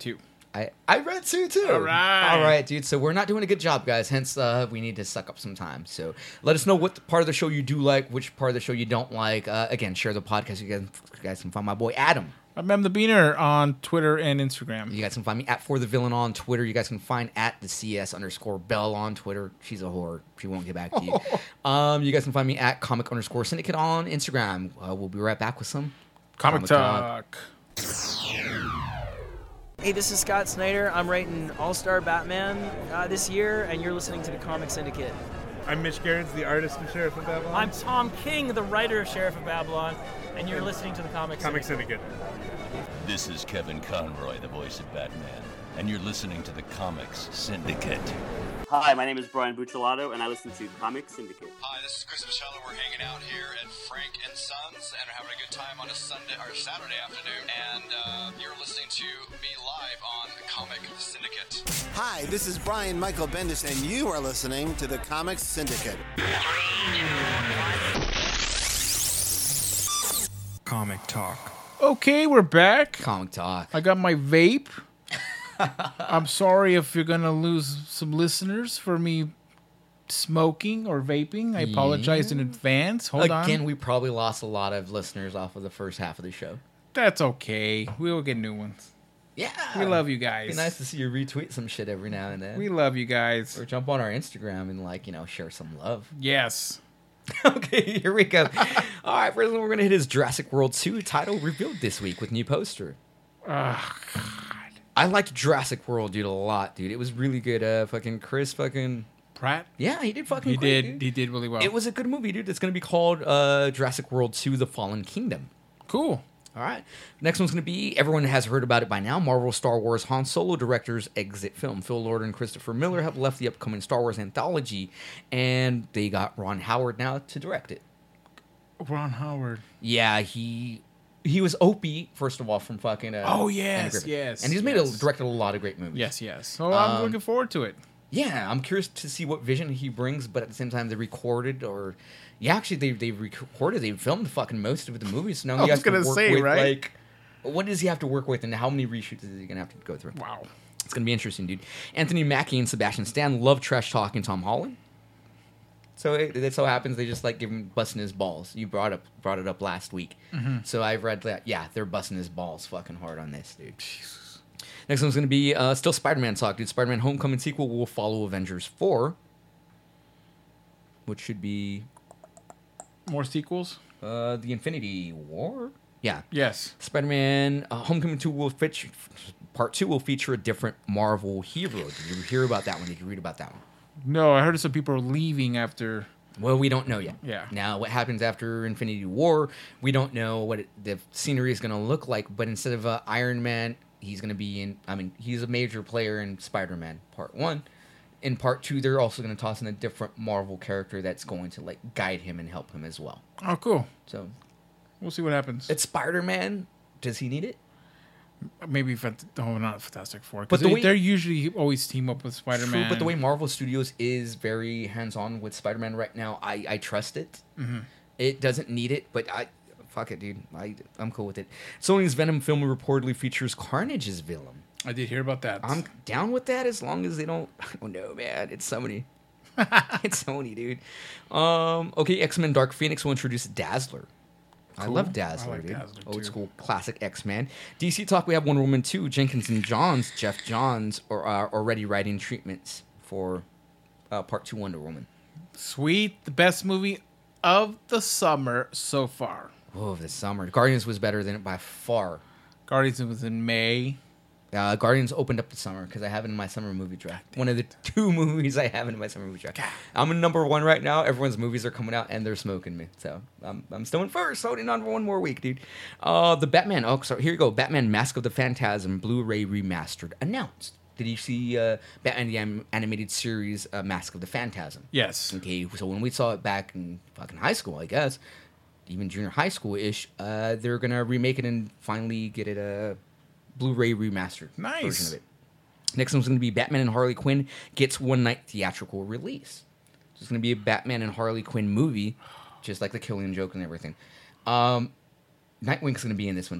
I, I read two too. All right. All right, dude. So we're not doing a good job, guys. Hence, uh, we need to suck up some time. So let us know what part of the show you do like, which part of the show you don't like. Uh, again, share the podcast. You guys, you guys can find my boy Adam. I'm M the Beaner on Twitter and Instagram. You guys can find me at For the Villain on Twitter. You guys can find at the C S underscore Bell on Twitter. She's a whore. She won't get back to you. um, you guys can find me at Comic underscore Syndicate on Instagram. Uh, we'll be right back with some Comic, Comic Talk. Hey, this is Scott Snyder. I'm writing All-Star Batman uh, this year, and you're listening to the Comic Syndicate. I'm Mitch Gerrits, the artist and Sheriff of Babylon. I'm Tom King, the writer of Sheriff of Babylon, and you're listening to the Comic Comic Syndicate. Syndicate. This is Kevin Conroy, the voice of Batman, and you're listening to the Comics Syndicate. Hi, my name is Brian Buccellato, and I listen to Comic Syndicate. Hi, this is Chris Michello. We're hanging out here at Frank and Sons and are having a good time on a Sunday or Saturday afternoon. And uh, you're listening to me live on Comic Syndicate. Hi, this is Brian Michael Bendis, and you are listening to the Comics Syndicate. Comic Talk. Okay, we're back. Comic Talk. I got my vape. I'm sorry if you're going to lose some listeners for me smoking or vaping. I apologize in advance. Hold on. Again, we probably lost a lot of listeners off of the first half of the show. That's okay. We'll get new ones. Yeah. We love you guys. It'd be nice to see you retweet some shit every now and then. We love you guys. Or jump on our Instagram and, like, you know, share some love. Yes. Okay, here we go. All right, first one we're going to hit is Jurassic World two title revealed this week with new poster. Oh, God. I liked Jurassic World, dude, a lot, dude. It was really good. Uh, fucking Chris fucking... Pratt? Yeah, he did fucking He great, did. dude. He did really well. It was a good movie, dude. It's going to be called uh, Jurassic World two The Fallen Kingdom. Cool. All right. Next one's going to be, everyone has heard about it by now, Marvel Star Wars Han Solo director's exit film. Phil Lord and Christopher Miller have left the upcoming Star Wars anthology, and they got Ron Howard now to direct it. Ron Howard. Yeah, he he was Opie, first of all, from fucking... Uh, Oh, Anna yes, Griffith. yes. And he's made yes. a, directed a lot of great movies. Yes, yes. So I'm Um, looking forward to it. Yeah, I'm curious to see what vision he brings, but at the same time, they recorded or... Yeah, actually, they they recorded, they filmed fucking most of the movies. So now I he was has to gonna work say, with, right? like... What does he have to work with, and how many reshoots is he going to have to go through? Wow. It's going to be interesting, dude. Anthony Mackie and Sebastian Stan love trash talking Tom Holland. So it, it so happens they just like give him busting his balls. You brought up brought it up last week. Mm-hmm. So I've read that. Yeah, they're busting his balls fucking hard on this, dude. Jesus. Next one's going to be uh, still Spider-Man talk, dude. Spider-Man Homecoming sequel will follow Avengers four, which should be More sequels? uh, the Infinity War. Yeah. Yes. Spider-Man uh, Homecoming two will feature part two will feature a different Marvel hero. Did you hear about that one? Did you read about that one? No, I heard some people are leaving after. Well, we don't know yet. Yeah. Now, what happens after Infinity War? We don't know what it, the scenery is going to look like. But instead of uh, Iron Man, he's going to be in. I mean, he's a major player in Spider-Man Part One. In Part Two, they're also going to toss in a different Marvel character that's going to like guide him and help him as well. Oh, cool. So We'll see what happens. it's Spider-Man. Does he need it? Maybe, Fant- oh, not Fantastic Four. But Because the they, way- they're usually always team up with Spider-Man. True, but the way Marvel Studios is very hands-on with Spider-Man right now, I, I trust it. Mm-hmm. It doesn't need it, but I fuck it, dude. I I'm cool with it. Sony's Venom film reportedly features Carnage's villain. I did hear about that. I'm down with that as long as they don't. I don't know, man. It's Sony. It's Sony, dude. Um. Okay, X-Men: Dark Phoenix will introduce Dazzler. I Cool. love Dazzler, I like dude. Dazzler, Old too. school classic X-Men. D C Talk, we have Wonder Woman two. Jenkins and Johns, Jeff Johns, are, are already writing treatments for uh, Part two Wonder Woman. Sweet. The best movie of the summer so far. Oh, this summer. Guardians was better than it by far. Guardians was in May. Uh, Guardians opened up the summer because I have it in my summer movie draft. One of the two movies I have in my summer movie draft. I'm in number one right now. Everyone's movies are coming out and they're smoking me. So I'm, I'm still in first, holding on for one more week, dude. Uh, the Batman. Oh, sorry. Here you go. Batman: Mask of the Phantasm Blu-ray remastered announced. Did you see uh, Batman the Anim- animated series uh, Mask of the Phantasm? Yes. Okay, so when we saw it back in fucking high school, I guess, even junior high school ish, uh, they're gonna remake it and finally get it a Blu-ray remastered Nice. version of it. Next one's gonna be Batman and Harley Quinn gets one night theatrical release. So it's gonna be a Batman and Harley Quinn movie, just like the Killing Joke and everything. Um, Nightwing's gonna be in this one too.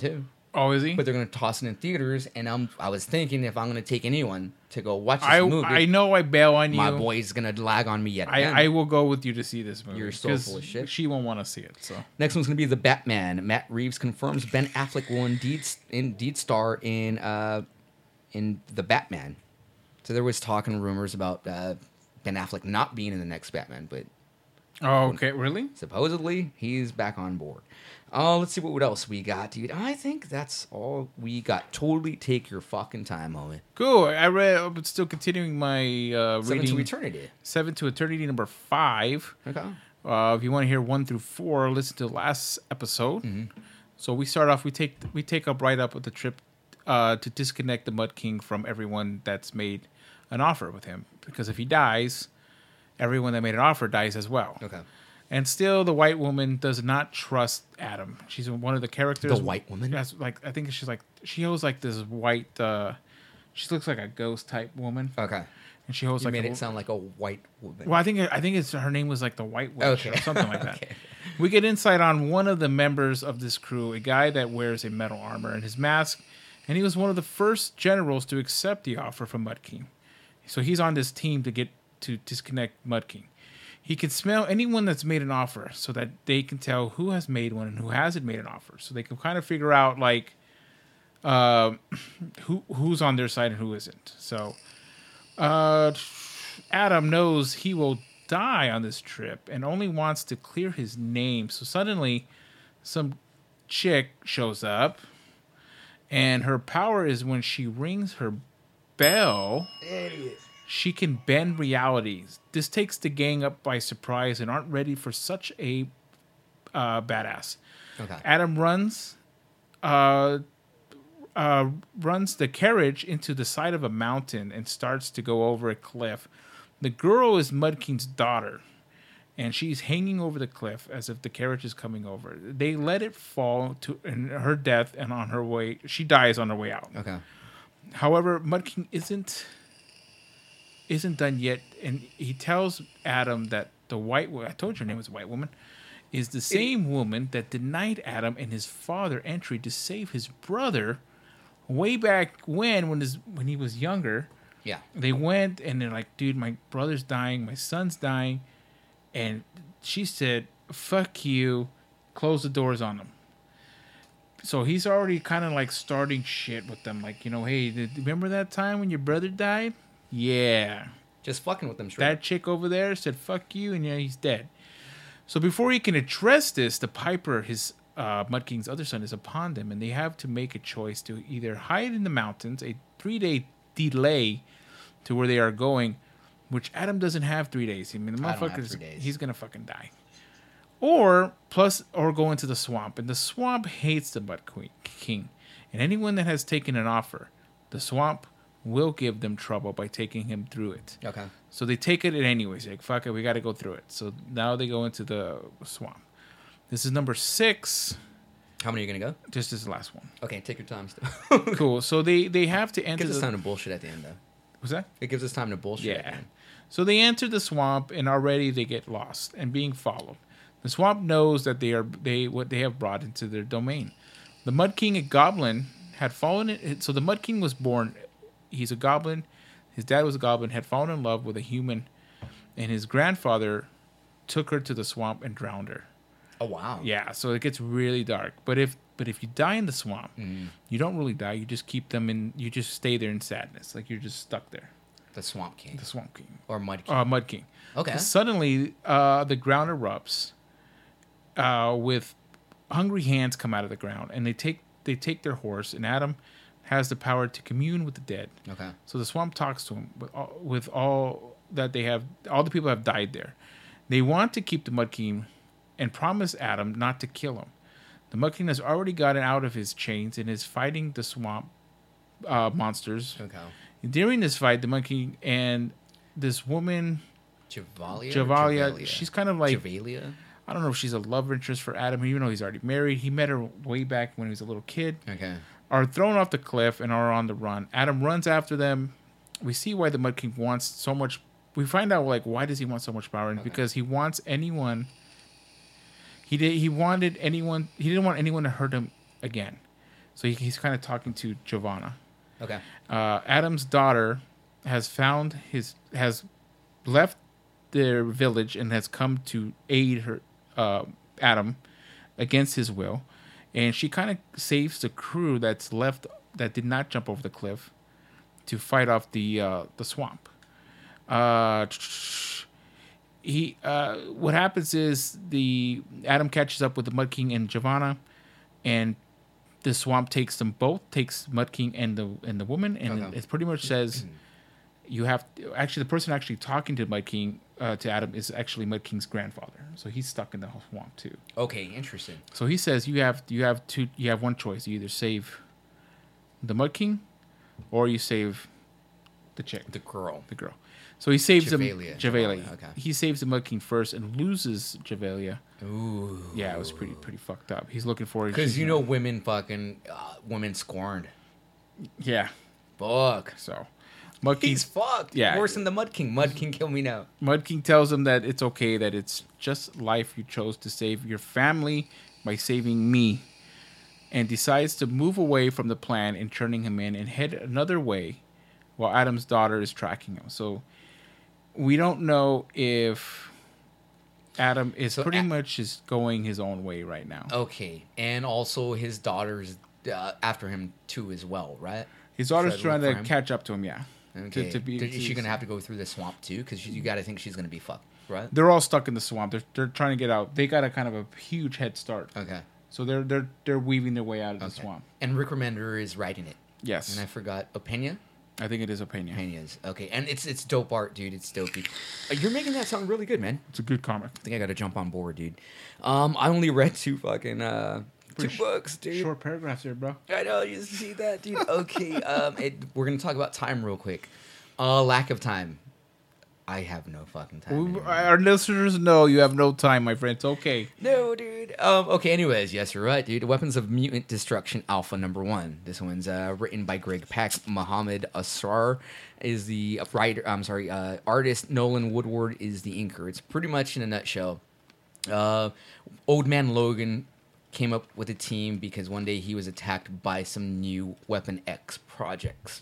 Oh, is he? But they're going to toss it in theaters, and I'm, I was thinking if I'm going to take anyone to go watch this I, movie, I know I bail on you. my boy's going to lag on me yet again. I, I will go with you to see this movie. You're so full of shit. She won't want to see it. So Next one's going to be The Batman. Matt Reeves confirms Ben Affleck will indeed indeed star in uh, in The Batman. So there was talk and rumors about uh, Ben Affleck not being in the next Batman, but oh, okay, really? supposedly he's back on board. Oh, let's see what else we got, dude. I think that's all we got. Totally take your fucking time, homie. Cool. I read. I'm still continuing my uh, Seven reading. to Eternity. Seven to Eternity, number five. Okay. Uh, if you want to hear one through four, listen to the last episode. Mm-hmm. So we start off. We take we take up right up with the trip uh, to disconnect the Mud King from everyone that's made an offer with him. Because if he dies, everyone that made an offer dies as well. Okay. And still, the white woman does not trust Adam. She's one of the characters. The white woman? That's like I think she's like she holds like this white. Uh, she looks like a ghost type woman. Okay. And she holds You like made a, it sound like a white woman. Well, I think I think it's her name was like the White Witch Okay. or something like that. Okay. We get insight on one of the members of this crew, a guy that wears a metal armor and his mask, and he was one of the first generals to accept the offer from Mud King. So he's on this team to get to disconnect Mud King. He can smell anyone that's made an offer so that they can tell who has made one and who hasn't made an offer. So they can kind of figure out like uh, who who's on their side and who isn't. So uh, Adam knows he will die on this trip and only wants to clear his name. So suddenly some chick shows up and her power is when she rings her bell. Idiot. She can bend realities. This takes the gang up by surprise and aren't ready for such a uh, badass. Okay. Adam runs, uh, uh, runs the carriage into the side of a mountain and starts to go over a cliff. The girl is Mud King's daughter, and she's hanging over the cliff as if the carriage is coming over. They let it fall to in her death, and on her way, she dies on her way out. Okay. However, Mud King isn't isn't done yet, and he tells Adam that the white wo- I told you her name was a white woman is the same woman that denied Adam and his father entry to save his brother way back when when his when he was younger. Yeah. They went and they're like, dude, my brother's dying, my son's dying, and she said, fuck you, close the doors on him. So he's already kind of like starting shit with them, like, you know, hey, did, remember that time when your brother died? Yeah. Just fucking with them straight. That chick over there said, fuck you, and yeah, he's dead. So before he can address this, the Piper, his uh, Mud King's other son, is upon them, and they have to make a choice to either hide in the mountains, a three-day delay to where they are going, which Adam doesn't have three days. I mean, the I don't have motherfucker's, three days. he's going to fucking die. Or, plus, or go into the swamp. And the swamp hates the Mud Queen, King. And anyone that has taken an offer, the swamp will give them trouble by taking him through it. Okay. So they take it anyways. Like, fuck it, we got to go through it. So now they go into the swamp. This is number six. How many are you going to go? Just this last one. Okay, take your time still. Cool. So they, they have to It enter gives us the... time to bullshit at the end, though. What's that? It gives us time to bullshit at the Yeah. end. So they enter the swamp, and already they get lost and being followed. The swamp knows that they are they what they have brought into their domain. The Mud King, a goblin, had fallen in. So the Mud King was born. He's a goblin. His dad was a goblin. Had fallen in love with a human, and his grandfather took her to the swamp and drowned her. Oh wow. Yeah. So it gets really dark. But if but if you die in the swamp, Mm. you don't really die. You just keep them in. You just stay there in sadness, like you're just stuck there. The Swamp King. The Swamp King. Or Mud King. Uh, Mud King. Okay. Suddenly, uh, the ground erupts. Uh, with hungry hands come out of the ground, and they take they take their horse. And Adam has the power to commune with the dead. Okay. So the swamp talks to him with all, with all that they have. All the people have died there. They want to keep the Mud King, and promise Adam not to kill him. The Mud King has already gotten out of his chains and is fighting the swamp uh, monsters. Okay. During this fight, the Mud King and this woman, Javalia? Javalia, Javalia? she's kind of like, Javalia? I don't know if she's a love interest for Adam, even though he's already married. He met her way back when he was a little kid. Okay. Are thrown off the cliff and are on the run. Adam runs after them. We see why the Mud King wants so much. We find out, like, why does he want so much power? And Okay. because he wants anyone. He did. He wanted anyone. He didn't want anyone to hurt him again. So he, he's kind of talking to Giovanna. Okay. Uh, Adam's daughter has found his has left their village and has come to aid her uh, Adam against his will, and she kind of saves the crew that's left that did not jump over the cliff to fight off the uh, the swamp. Uh, he uh, what happens is the Adam catches up with the Mud King and Giovanna, and the swamp takes them both, takes Mud King and the and the woman, and Okay. it pretty much says you have to, actually the person actually talking to Mud King uh, to Adam is actually Mud King's grandfather, so he's stuck in the swamp too. Okay, interesting. So he says you have you have two you have one choice: you either save the Mud King, or you save the chick, The girl. the girl. So he saves Javelia. him. Javelia. Okay. He saves the Mud King first and loses Javelia. Ooh. Yeah, it was pretty pretty fucked up. He's looking for Because she's you not- know women fucking uh, women scorned. Yeah. Fuck. So Mud King He's fucked. Yeah. Worse than the Mud King. Mud King, kill me now. Mud King tells him that it's okay, that it's just life. You chose to save your family by saving me, and decides to move away from the plan and turning him in and head another way while Adam's daughter is tracking him. So we don't know if Adam is So pretty A- much is going his own way right now. Okay, and also his daughter's uh, after him too as well, right? His daughter's Try to trying look to for him? catch up to him, yeah. Okay. To, to be, Is she to- gonna have to go through the swamp too? Because you got to think she's gonna be fucked, right? They're all stuck in the swamp. They're they're trying to get out. They got a kind of a huge head start. Okay. So they're they're they're weaving their way out of the Okay. swamp. And Rick Remender is writing it. Yes. And I forgot Opena. I think it is Opena. Pena's okay, and it's it's dope art, dude. It's dope. Dude. Uh, You're making that sound really good, man. It's a good comic. I think I got to jump on board, dude. Um, I only read two fucking uh two Pretty sh- books, dude. Short paragraphs here, bro. I know you see that, dude. Okay, um, it, we're gonna talk about time real quick. Uh, lack of time. I have no fucking time. We, anymore. our listeners know you have no time, my friend. It's okay. No, dude. Um, okay, anyways, yes, you're right, dude. Weapons of Mutant Destruction Alpha number one. This one's uh, written by Greg Pak. Muhammad Asrar is the writer. I'm sorry, uh, artist. Nolan Woodward is the inker. It's pretty much in a nutshell. Uh, Old Man Logan came up with a team because one day he was attacked by some new Weapon X projects.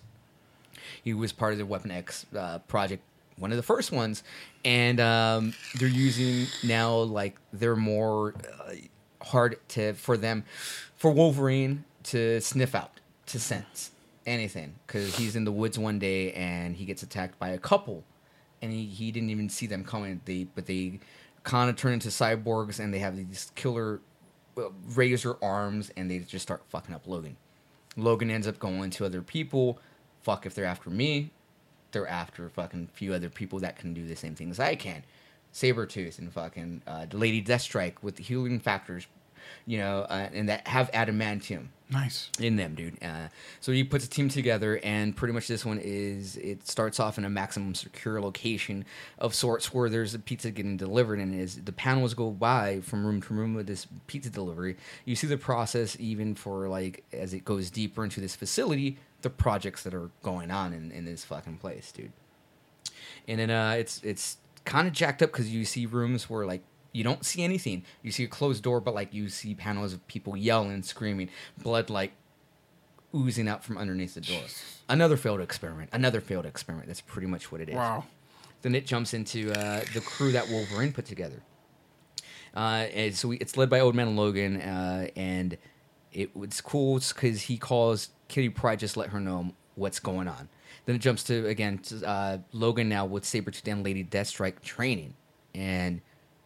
He was part of the Weapon X uh, project, one of the first ones, and um, they're using now like they're more uh, hard to for them for Wolverine to sniff out, to sense anything, because he's in the woods one day and he gets attacked by a couple, and he, he didn't even see them coming. They but they kind of turn into cyborgs and they have these killer uh, razor arms and they just start fucking up Logan. Logan ends up going to other people. Fuck if they're after me. They're after fucking few other people that can do the same things I can. Sabretooth and fucking uh, the Lady Deathstrike with the healing factors, you know, uh, and that have adamantium Nice. in them, dude. Uh, so he puts a team together, and pretty much this one is it starts off in a maximum secure location of sorts where there's a pizza getting delivered, and as the panels go by from room to room with this pizza delivery, you see the process even for like as it goes deeper into this facility, the projects that are going on in, in this fucking place, dude. And then uh, it's it's kind of jacked up because you see rooms where like you don't see anything. You see a closed door, but like you see panels of people yelling, screaming, blood like oozing out from underneath the door. Another failed experiment. Another failed experiment. That's pretty much what it is. Wow. Then it jumps into uh, the crew that Wolverine put together. Uh, and so we, it's led by Old Man Logan, uh, and it was cool because he calls Kitty Pryde, just let her know what's going on. Then it jumps to again to, uh, Logan now with Sabretooth and Lady Deathstrike training, and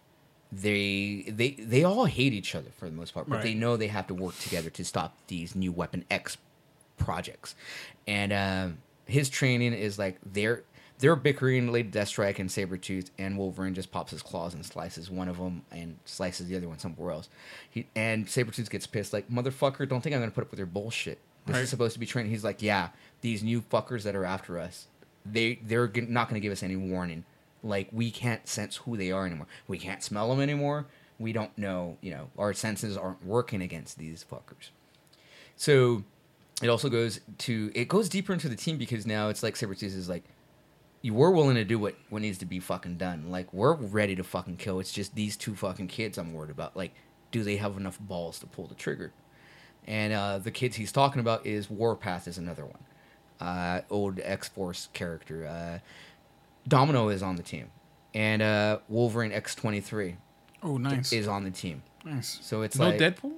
they they they all hate each other for the most part, but Right. they know they have to work together to stop these new Weapon X projects. And uh, his training is like they're they're bickering, Lady Deathstrike and Sabretooth, and Wolverine just pops his claws and slices one of them and slices the other one somewhere else. He, and Sabretooth gets pissed, like, motherfucker, don't think I'm going to put up with your bullshit. This Right. is supposed to be training. He's like, yeah, these new fuckers that are after us, they, they're g- not going to give us any warning. Like, we can't sense who they are anymore. We can't smell them anymore. We don't know, you know, our senses aren't working against these fuckers. So it also goes to, it goes deeper into the team because now it's like Sabretooth is like, you were willing to do what, what needs to be fucking done. Like, we're ready to fucking kill. It's just these two fucking kids I'm worried about. Like, do they have enough balls to pull the trigger? And uh, the kids he's talking about is Warpath is another one. Uh, old X-Force character. Uh, Domino is on the team. And uh, Wolverine X twenty-three Oh, nice. is on the team. Nice. So it's no like... Deadpool?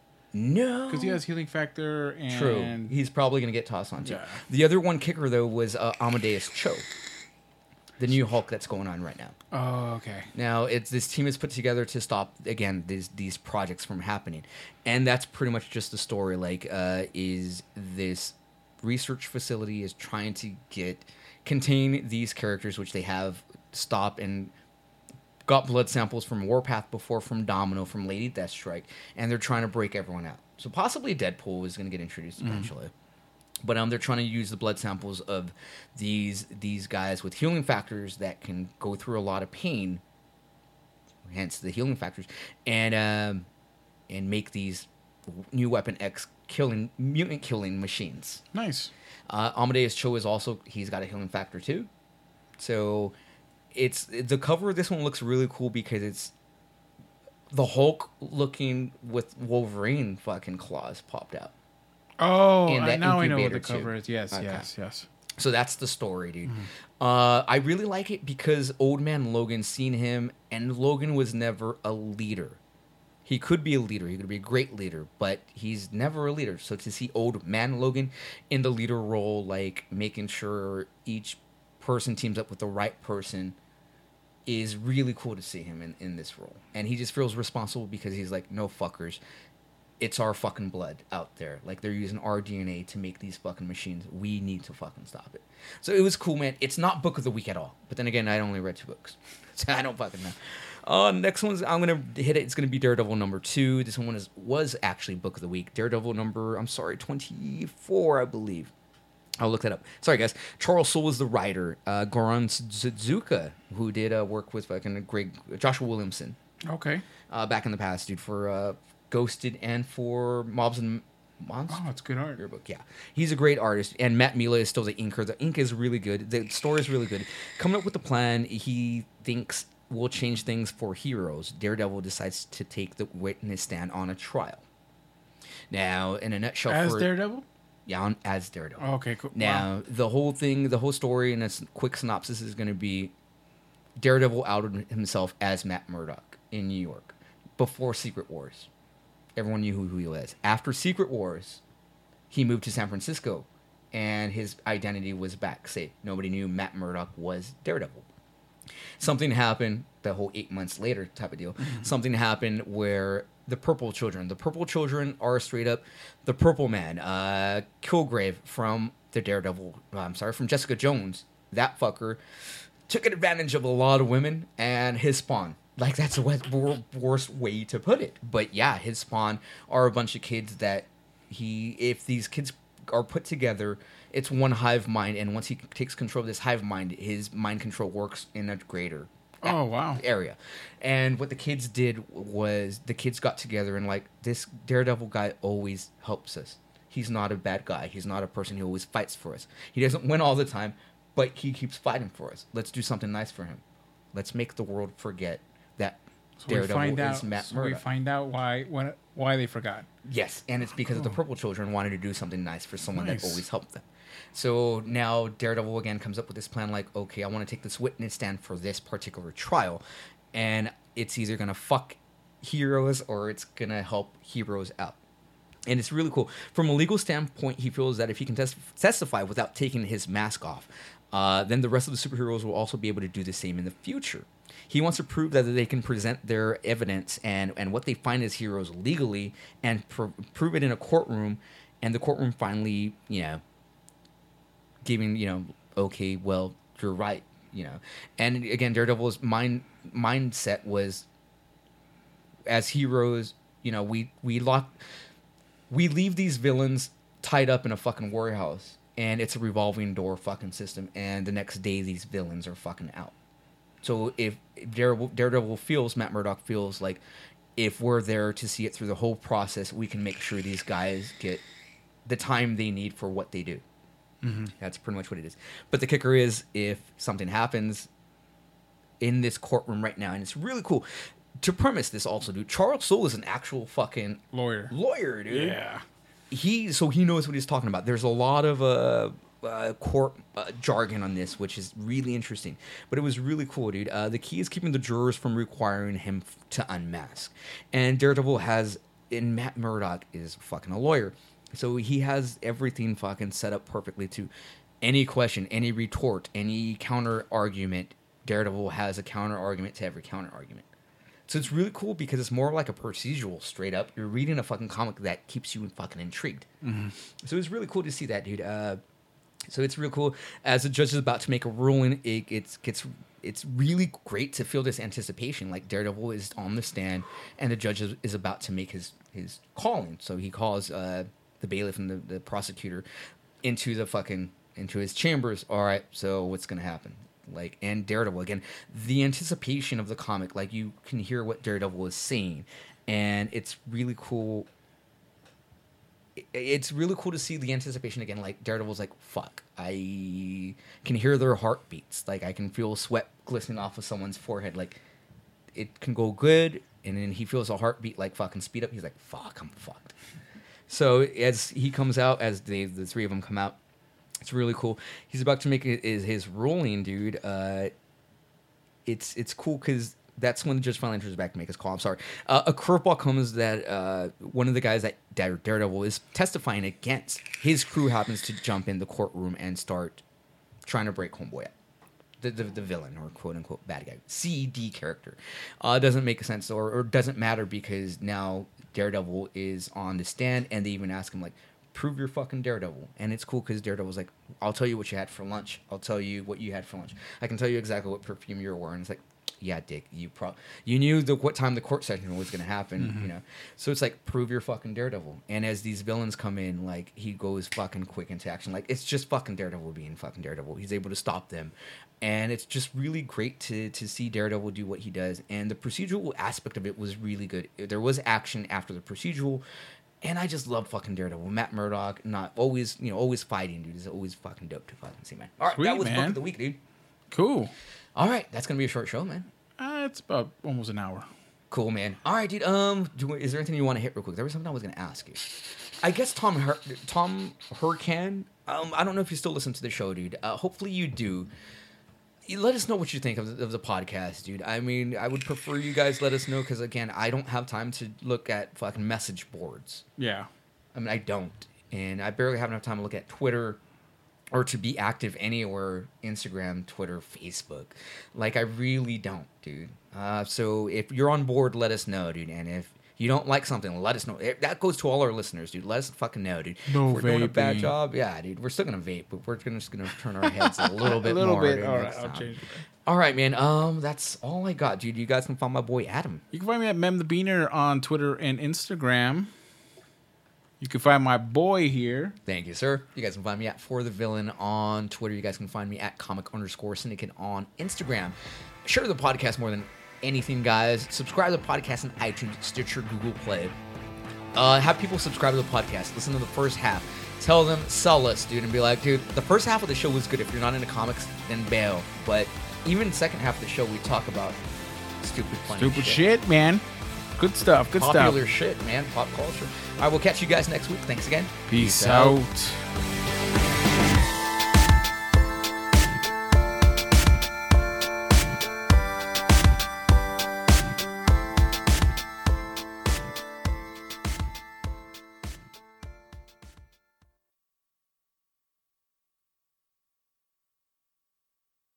No. Because he has healing factor and... True. He's probably going to get tossed on too. Yeah. The other one kicker, though, was uh, Amadeus Cho. The new Hulk that's going on right now. Oh, okay. Now, it's this team is put together to stop, again, these these projects from happening. And that's pretty much just the story. Like, uh, is this research facility is trying to get... contain these characters, which they have stopped and got blood samples from Warpath before, from Domino, from Lady Deathstrike, and they're trying to break everyone out. So possibly Deadpool is going to get introduced eventually. Mm. But um, they're trying to use the blood samples of these these guys with healing factors that can go through a lot of pain, hence the healing factors, and um, and make these new Weapon X killing mutant killing machines. Nice. Uh, Amadeus Cho is also, he's got a healing factor too. So it's the cover of this one looks really cool because it's the Hulk looking with Wolverine fucking claws popped out. Oh, And I, that now I know what incubator the cover too. is. Yes, Okay. yes, yes. So that's the story, dude. Uh, I really like it because Old Man Logan, seen him, and Logan was never a leader. He could be a leader. He could be a great leader, but he's never a leader. So to see Old Man Logan in the leader role, like making sure each person teams up with the right person, is really cool to see him in, in this role. And he just feels responsible because he's like, no fuckers. It's our fucking blood out there. Like, they're using our D N A to make these fucking machines. We need to fucking stop it. So it was cool, man. It's not Book of the Week at all. But then again, I only read two books. So I don't fucking know. Uh, next one's, I'm going to hit it. It's going to be Daredevil number two. This one is, was actually Book of the Week. Daredevil number, I'm sorry, twenty-four, I believe. I'll look that up. Sorry, guys. Charles Soule is the writer. Uh, Goran Suzuka, who did uh, work with fucking Greg, Joshua Williamson. Okay. Uh, back in the past, dude, for uh, Ghosted and for Mobs and Monsters. Oh, it's good art. Your book, yeah. He's a great artist, and Matt Mila is still the inker. The ink is really good. The story is really good. Coming up with the plan, he thinks will change things for heroes. Daredevil decides to take the witness stand on a trial. Now, in a nutshell, As for, Daredevil? Yeah, on, as Daredevil. Oh, okay, cool. Now, Wow. the whole thing, the whole story, and a s- quick synopsis is going to be Daredevil outed himself as Matt Murdock in New York before Secret Wars. Everyone knew who, who he was. After Secret Wars, he moved to San Francisco, and his identity was back safe. Nobody knew Matt Murdock was Daredevil. Something happened, the whole eight months later type of deal. Mm-hmm. Something happened where the Purple Children, the Purple Children are straight up the Purple Man, uh, Kilgrave from the Daredevil, I'm sorry, from Jessica Jones. That fucker took advantage of a lot of women and his spawn. Like, that's the worst way to put it. But yeah, his spawn are a bunch of kids that he, if these kids are put together, it's one hive mind. And once he takes control of this hive mind, his mind control works in a greater oh, wow. area. And what the kids did was the kids got together and like, this Daredevil guy always helps us. He's not a bad guy. He's not a person who always fights for us. He doesn't win all the time, but he keeps fighting for us. Let's do something nice for him. Let's make the world forget that so Daredevil we find is out, Matt so Murdock. we find out why when, why they forgot. Yes, and it's because cool. of the Purple Children wanted to do something nice for someone Nice. that always helped them. So now Daredevil again comes up with this plan like, okay, I want to take this witness stand for this particular trial, and it's either going to fuck heroes or it's going to help heroes out. And it's really cool. From a legal standpoint, he feels that if he can tes- testify without taking his mask off, uh, then the rest of the superheroes will also be able to do the same in the future. He wants to prove that they can present their evidence and, and what they find as heroes legally and pr- prove it in a courtroom, and the courtroom finally, you know, giving, you know, okay, well, you're right, you know. And again, Daredevil's mind mindset was, as heroes, you know, we we lock, we leave these villains tied up in a fucking warehouse, and it's a revolving door fucking system, and the next day these villains are fucking out. So if Daredevil, Daredevil feels, Matt Murdock feels like if we're there to see it through the whole process, we can make sure these guys get the time they need for what they do. Mm-hmm. That's pretty much what it is. But the kicker is, if something happens in this courtroom right now, and it's really cool. To premise this also, dude, Charles Soule is an actual fucking lawyer. Lawyer, dude. Yeah. he so he knows what he's talking about. There's a lot of uh, uh court uh, jargon on this, which is really interesting. But it was really cool, dude. Uh, the key is keeping the jurors from requiring him f- to unmask. And Daredevil has, and Matt Murdock is fucking a lawyer, so he has everything fucking set up perfectly to any question, any retort, any counter argument. Daredevil has a counter argument to every counter argument. So it's really cool because it's more like a procedural, straight up. You're reading a fucking comic that keeps you fucking intrigued. Mm-hmm. So it's really cool to see that, dude. Uh, so it's real cool. As the judge is about to make a ruling, it it's gets it's really great to feel this anticipation. Like Daredevil is on the stand, and the judge is, is about to make his his calling. So he calls uh, the bailiff and the, the prosecutor into the fucking into his chambers. All right, so what's gonna happen? Like, and Daredevil again, the anticipation of the comic, like you can hear what Daredevil is saying, and it's really cool. It's really cool to see the anticipation again. Like Daredevil's like, fuck, I can hear their heartbeats. Like I can feel sweat glistening off of someone's forehead. Like it can go good, and then he feels a heartbeat like fucking speed up. He's like, fuck, I'm fucked. So as he comes out, as the the three of them come out, it's really cool. He's about to make his, his ruling, dude. Uh, it's it's cool because that's when the judge finally enters back to make his call. I'm sorry. Uh, a curveball comes that uh, one of the guys that Dare, Daredevil is testifying against, his crew happens to jump in the courtroom and start trying to break Homeboy up. The, the, the villain, or quote-unquote bad guy. C D character. Uh, doesn't make sense, or, or doesn't matter because now Daredevil is on the stand, and they even ask him, like, prove you're fucking Daredevil. And it's cool because Daredevil's like, I'll tell you what you had for lunch. I'll tell you what you had for lunch. I can tell you exactly what perfume you're wearing. It's like, yeah, dick, you pro- you knew the what time the court session was going to happen, mm-hmm. you know? So it's like, prove you're fucking Daredevil. And as these villains come in, like, he goes fucking quick into action. Like, it's just fucking Daredevil being fucking Daredevil. He's able to stop them. And it's just really great to to see Daredevil do what he does. And the procedural aspect of it was really good. There was action after the procedural. And I just love fucking Daredevil. Matt Murdock, not always, you know, always fighting, dude. Is always fucking dope to fucking see, man. All right, Sweet, that was man. Book of the Week, dude. Cool. All right, that's gonna be a short show, man. Uh, it's about almost an hour. Cool, man. All right, dude. Um, do, is there anything you want to hit real quick? There was something I was gonna ask you. I guess Tom Her- Tom Hurcan. Um, I don't know if you still listen to the show, dude. Uh, hopefully you do. Let us know what you think of the, of the podcast, dude. I mean, I would prefer you guys let us know because, again, I don't have time to look at fucking message boards. Yeah. I mean, I don't. And I barely have enough time to look at Twitter or to be active anywhere, Instagram, Twitter, Facebook. Like, I really don't, dude. Uh, so if you're on board, let us know, dude. And if you don't like something, let us know. That goes to all our listeners, dude. Let us fucking know, dude. No if we're doing a bad vaping. job, yeah, dude. We're still going to vape, but we're gonna, just going to turn our heads a little bit a little more. bit. Dude, All right, next I'll time. change it. All right, man. Um, that's all I got, dude. You guys can find my boy Adam. You can find me at Mem the Beaner on Twitter and Instagram. You can find my boy here. Thank you, sir. You guys can find me at For the Villain on Twitter. You guys can find me at Comic underscore Syndicate on Instagram. Share the podcast more than anything, guys. Subscribe to the podcast on iTunes, Stitcher, Google Play. Uh, have people subscribe to the podcast. Listen to the first half. Tell them, sell us, dude, and be like, dude, the first half of the show was good. If you're not into comics, then bail. But even the second half of the show, we talk about stupid, funny Stupid shit. shit, man. Good stuff. Good Popular stuff. shit, man. Pop culture. All right, we'll catch you guys next week. Thanks again. Peace, out.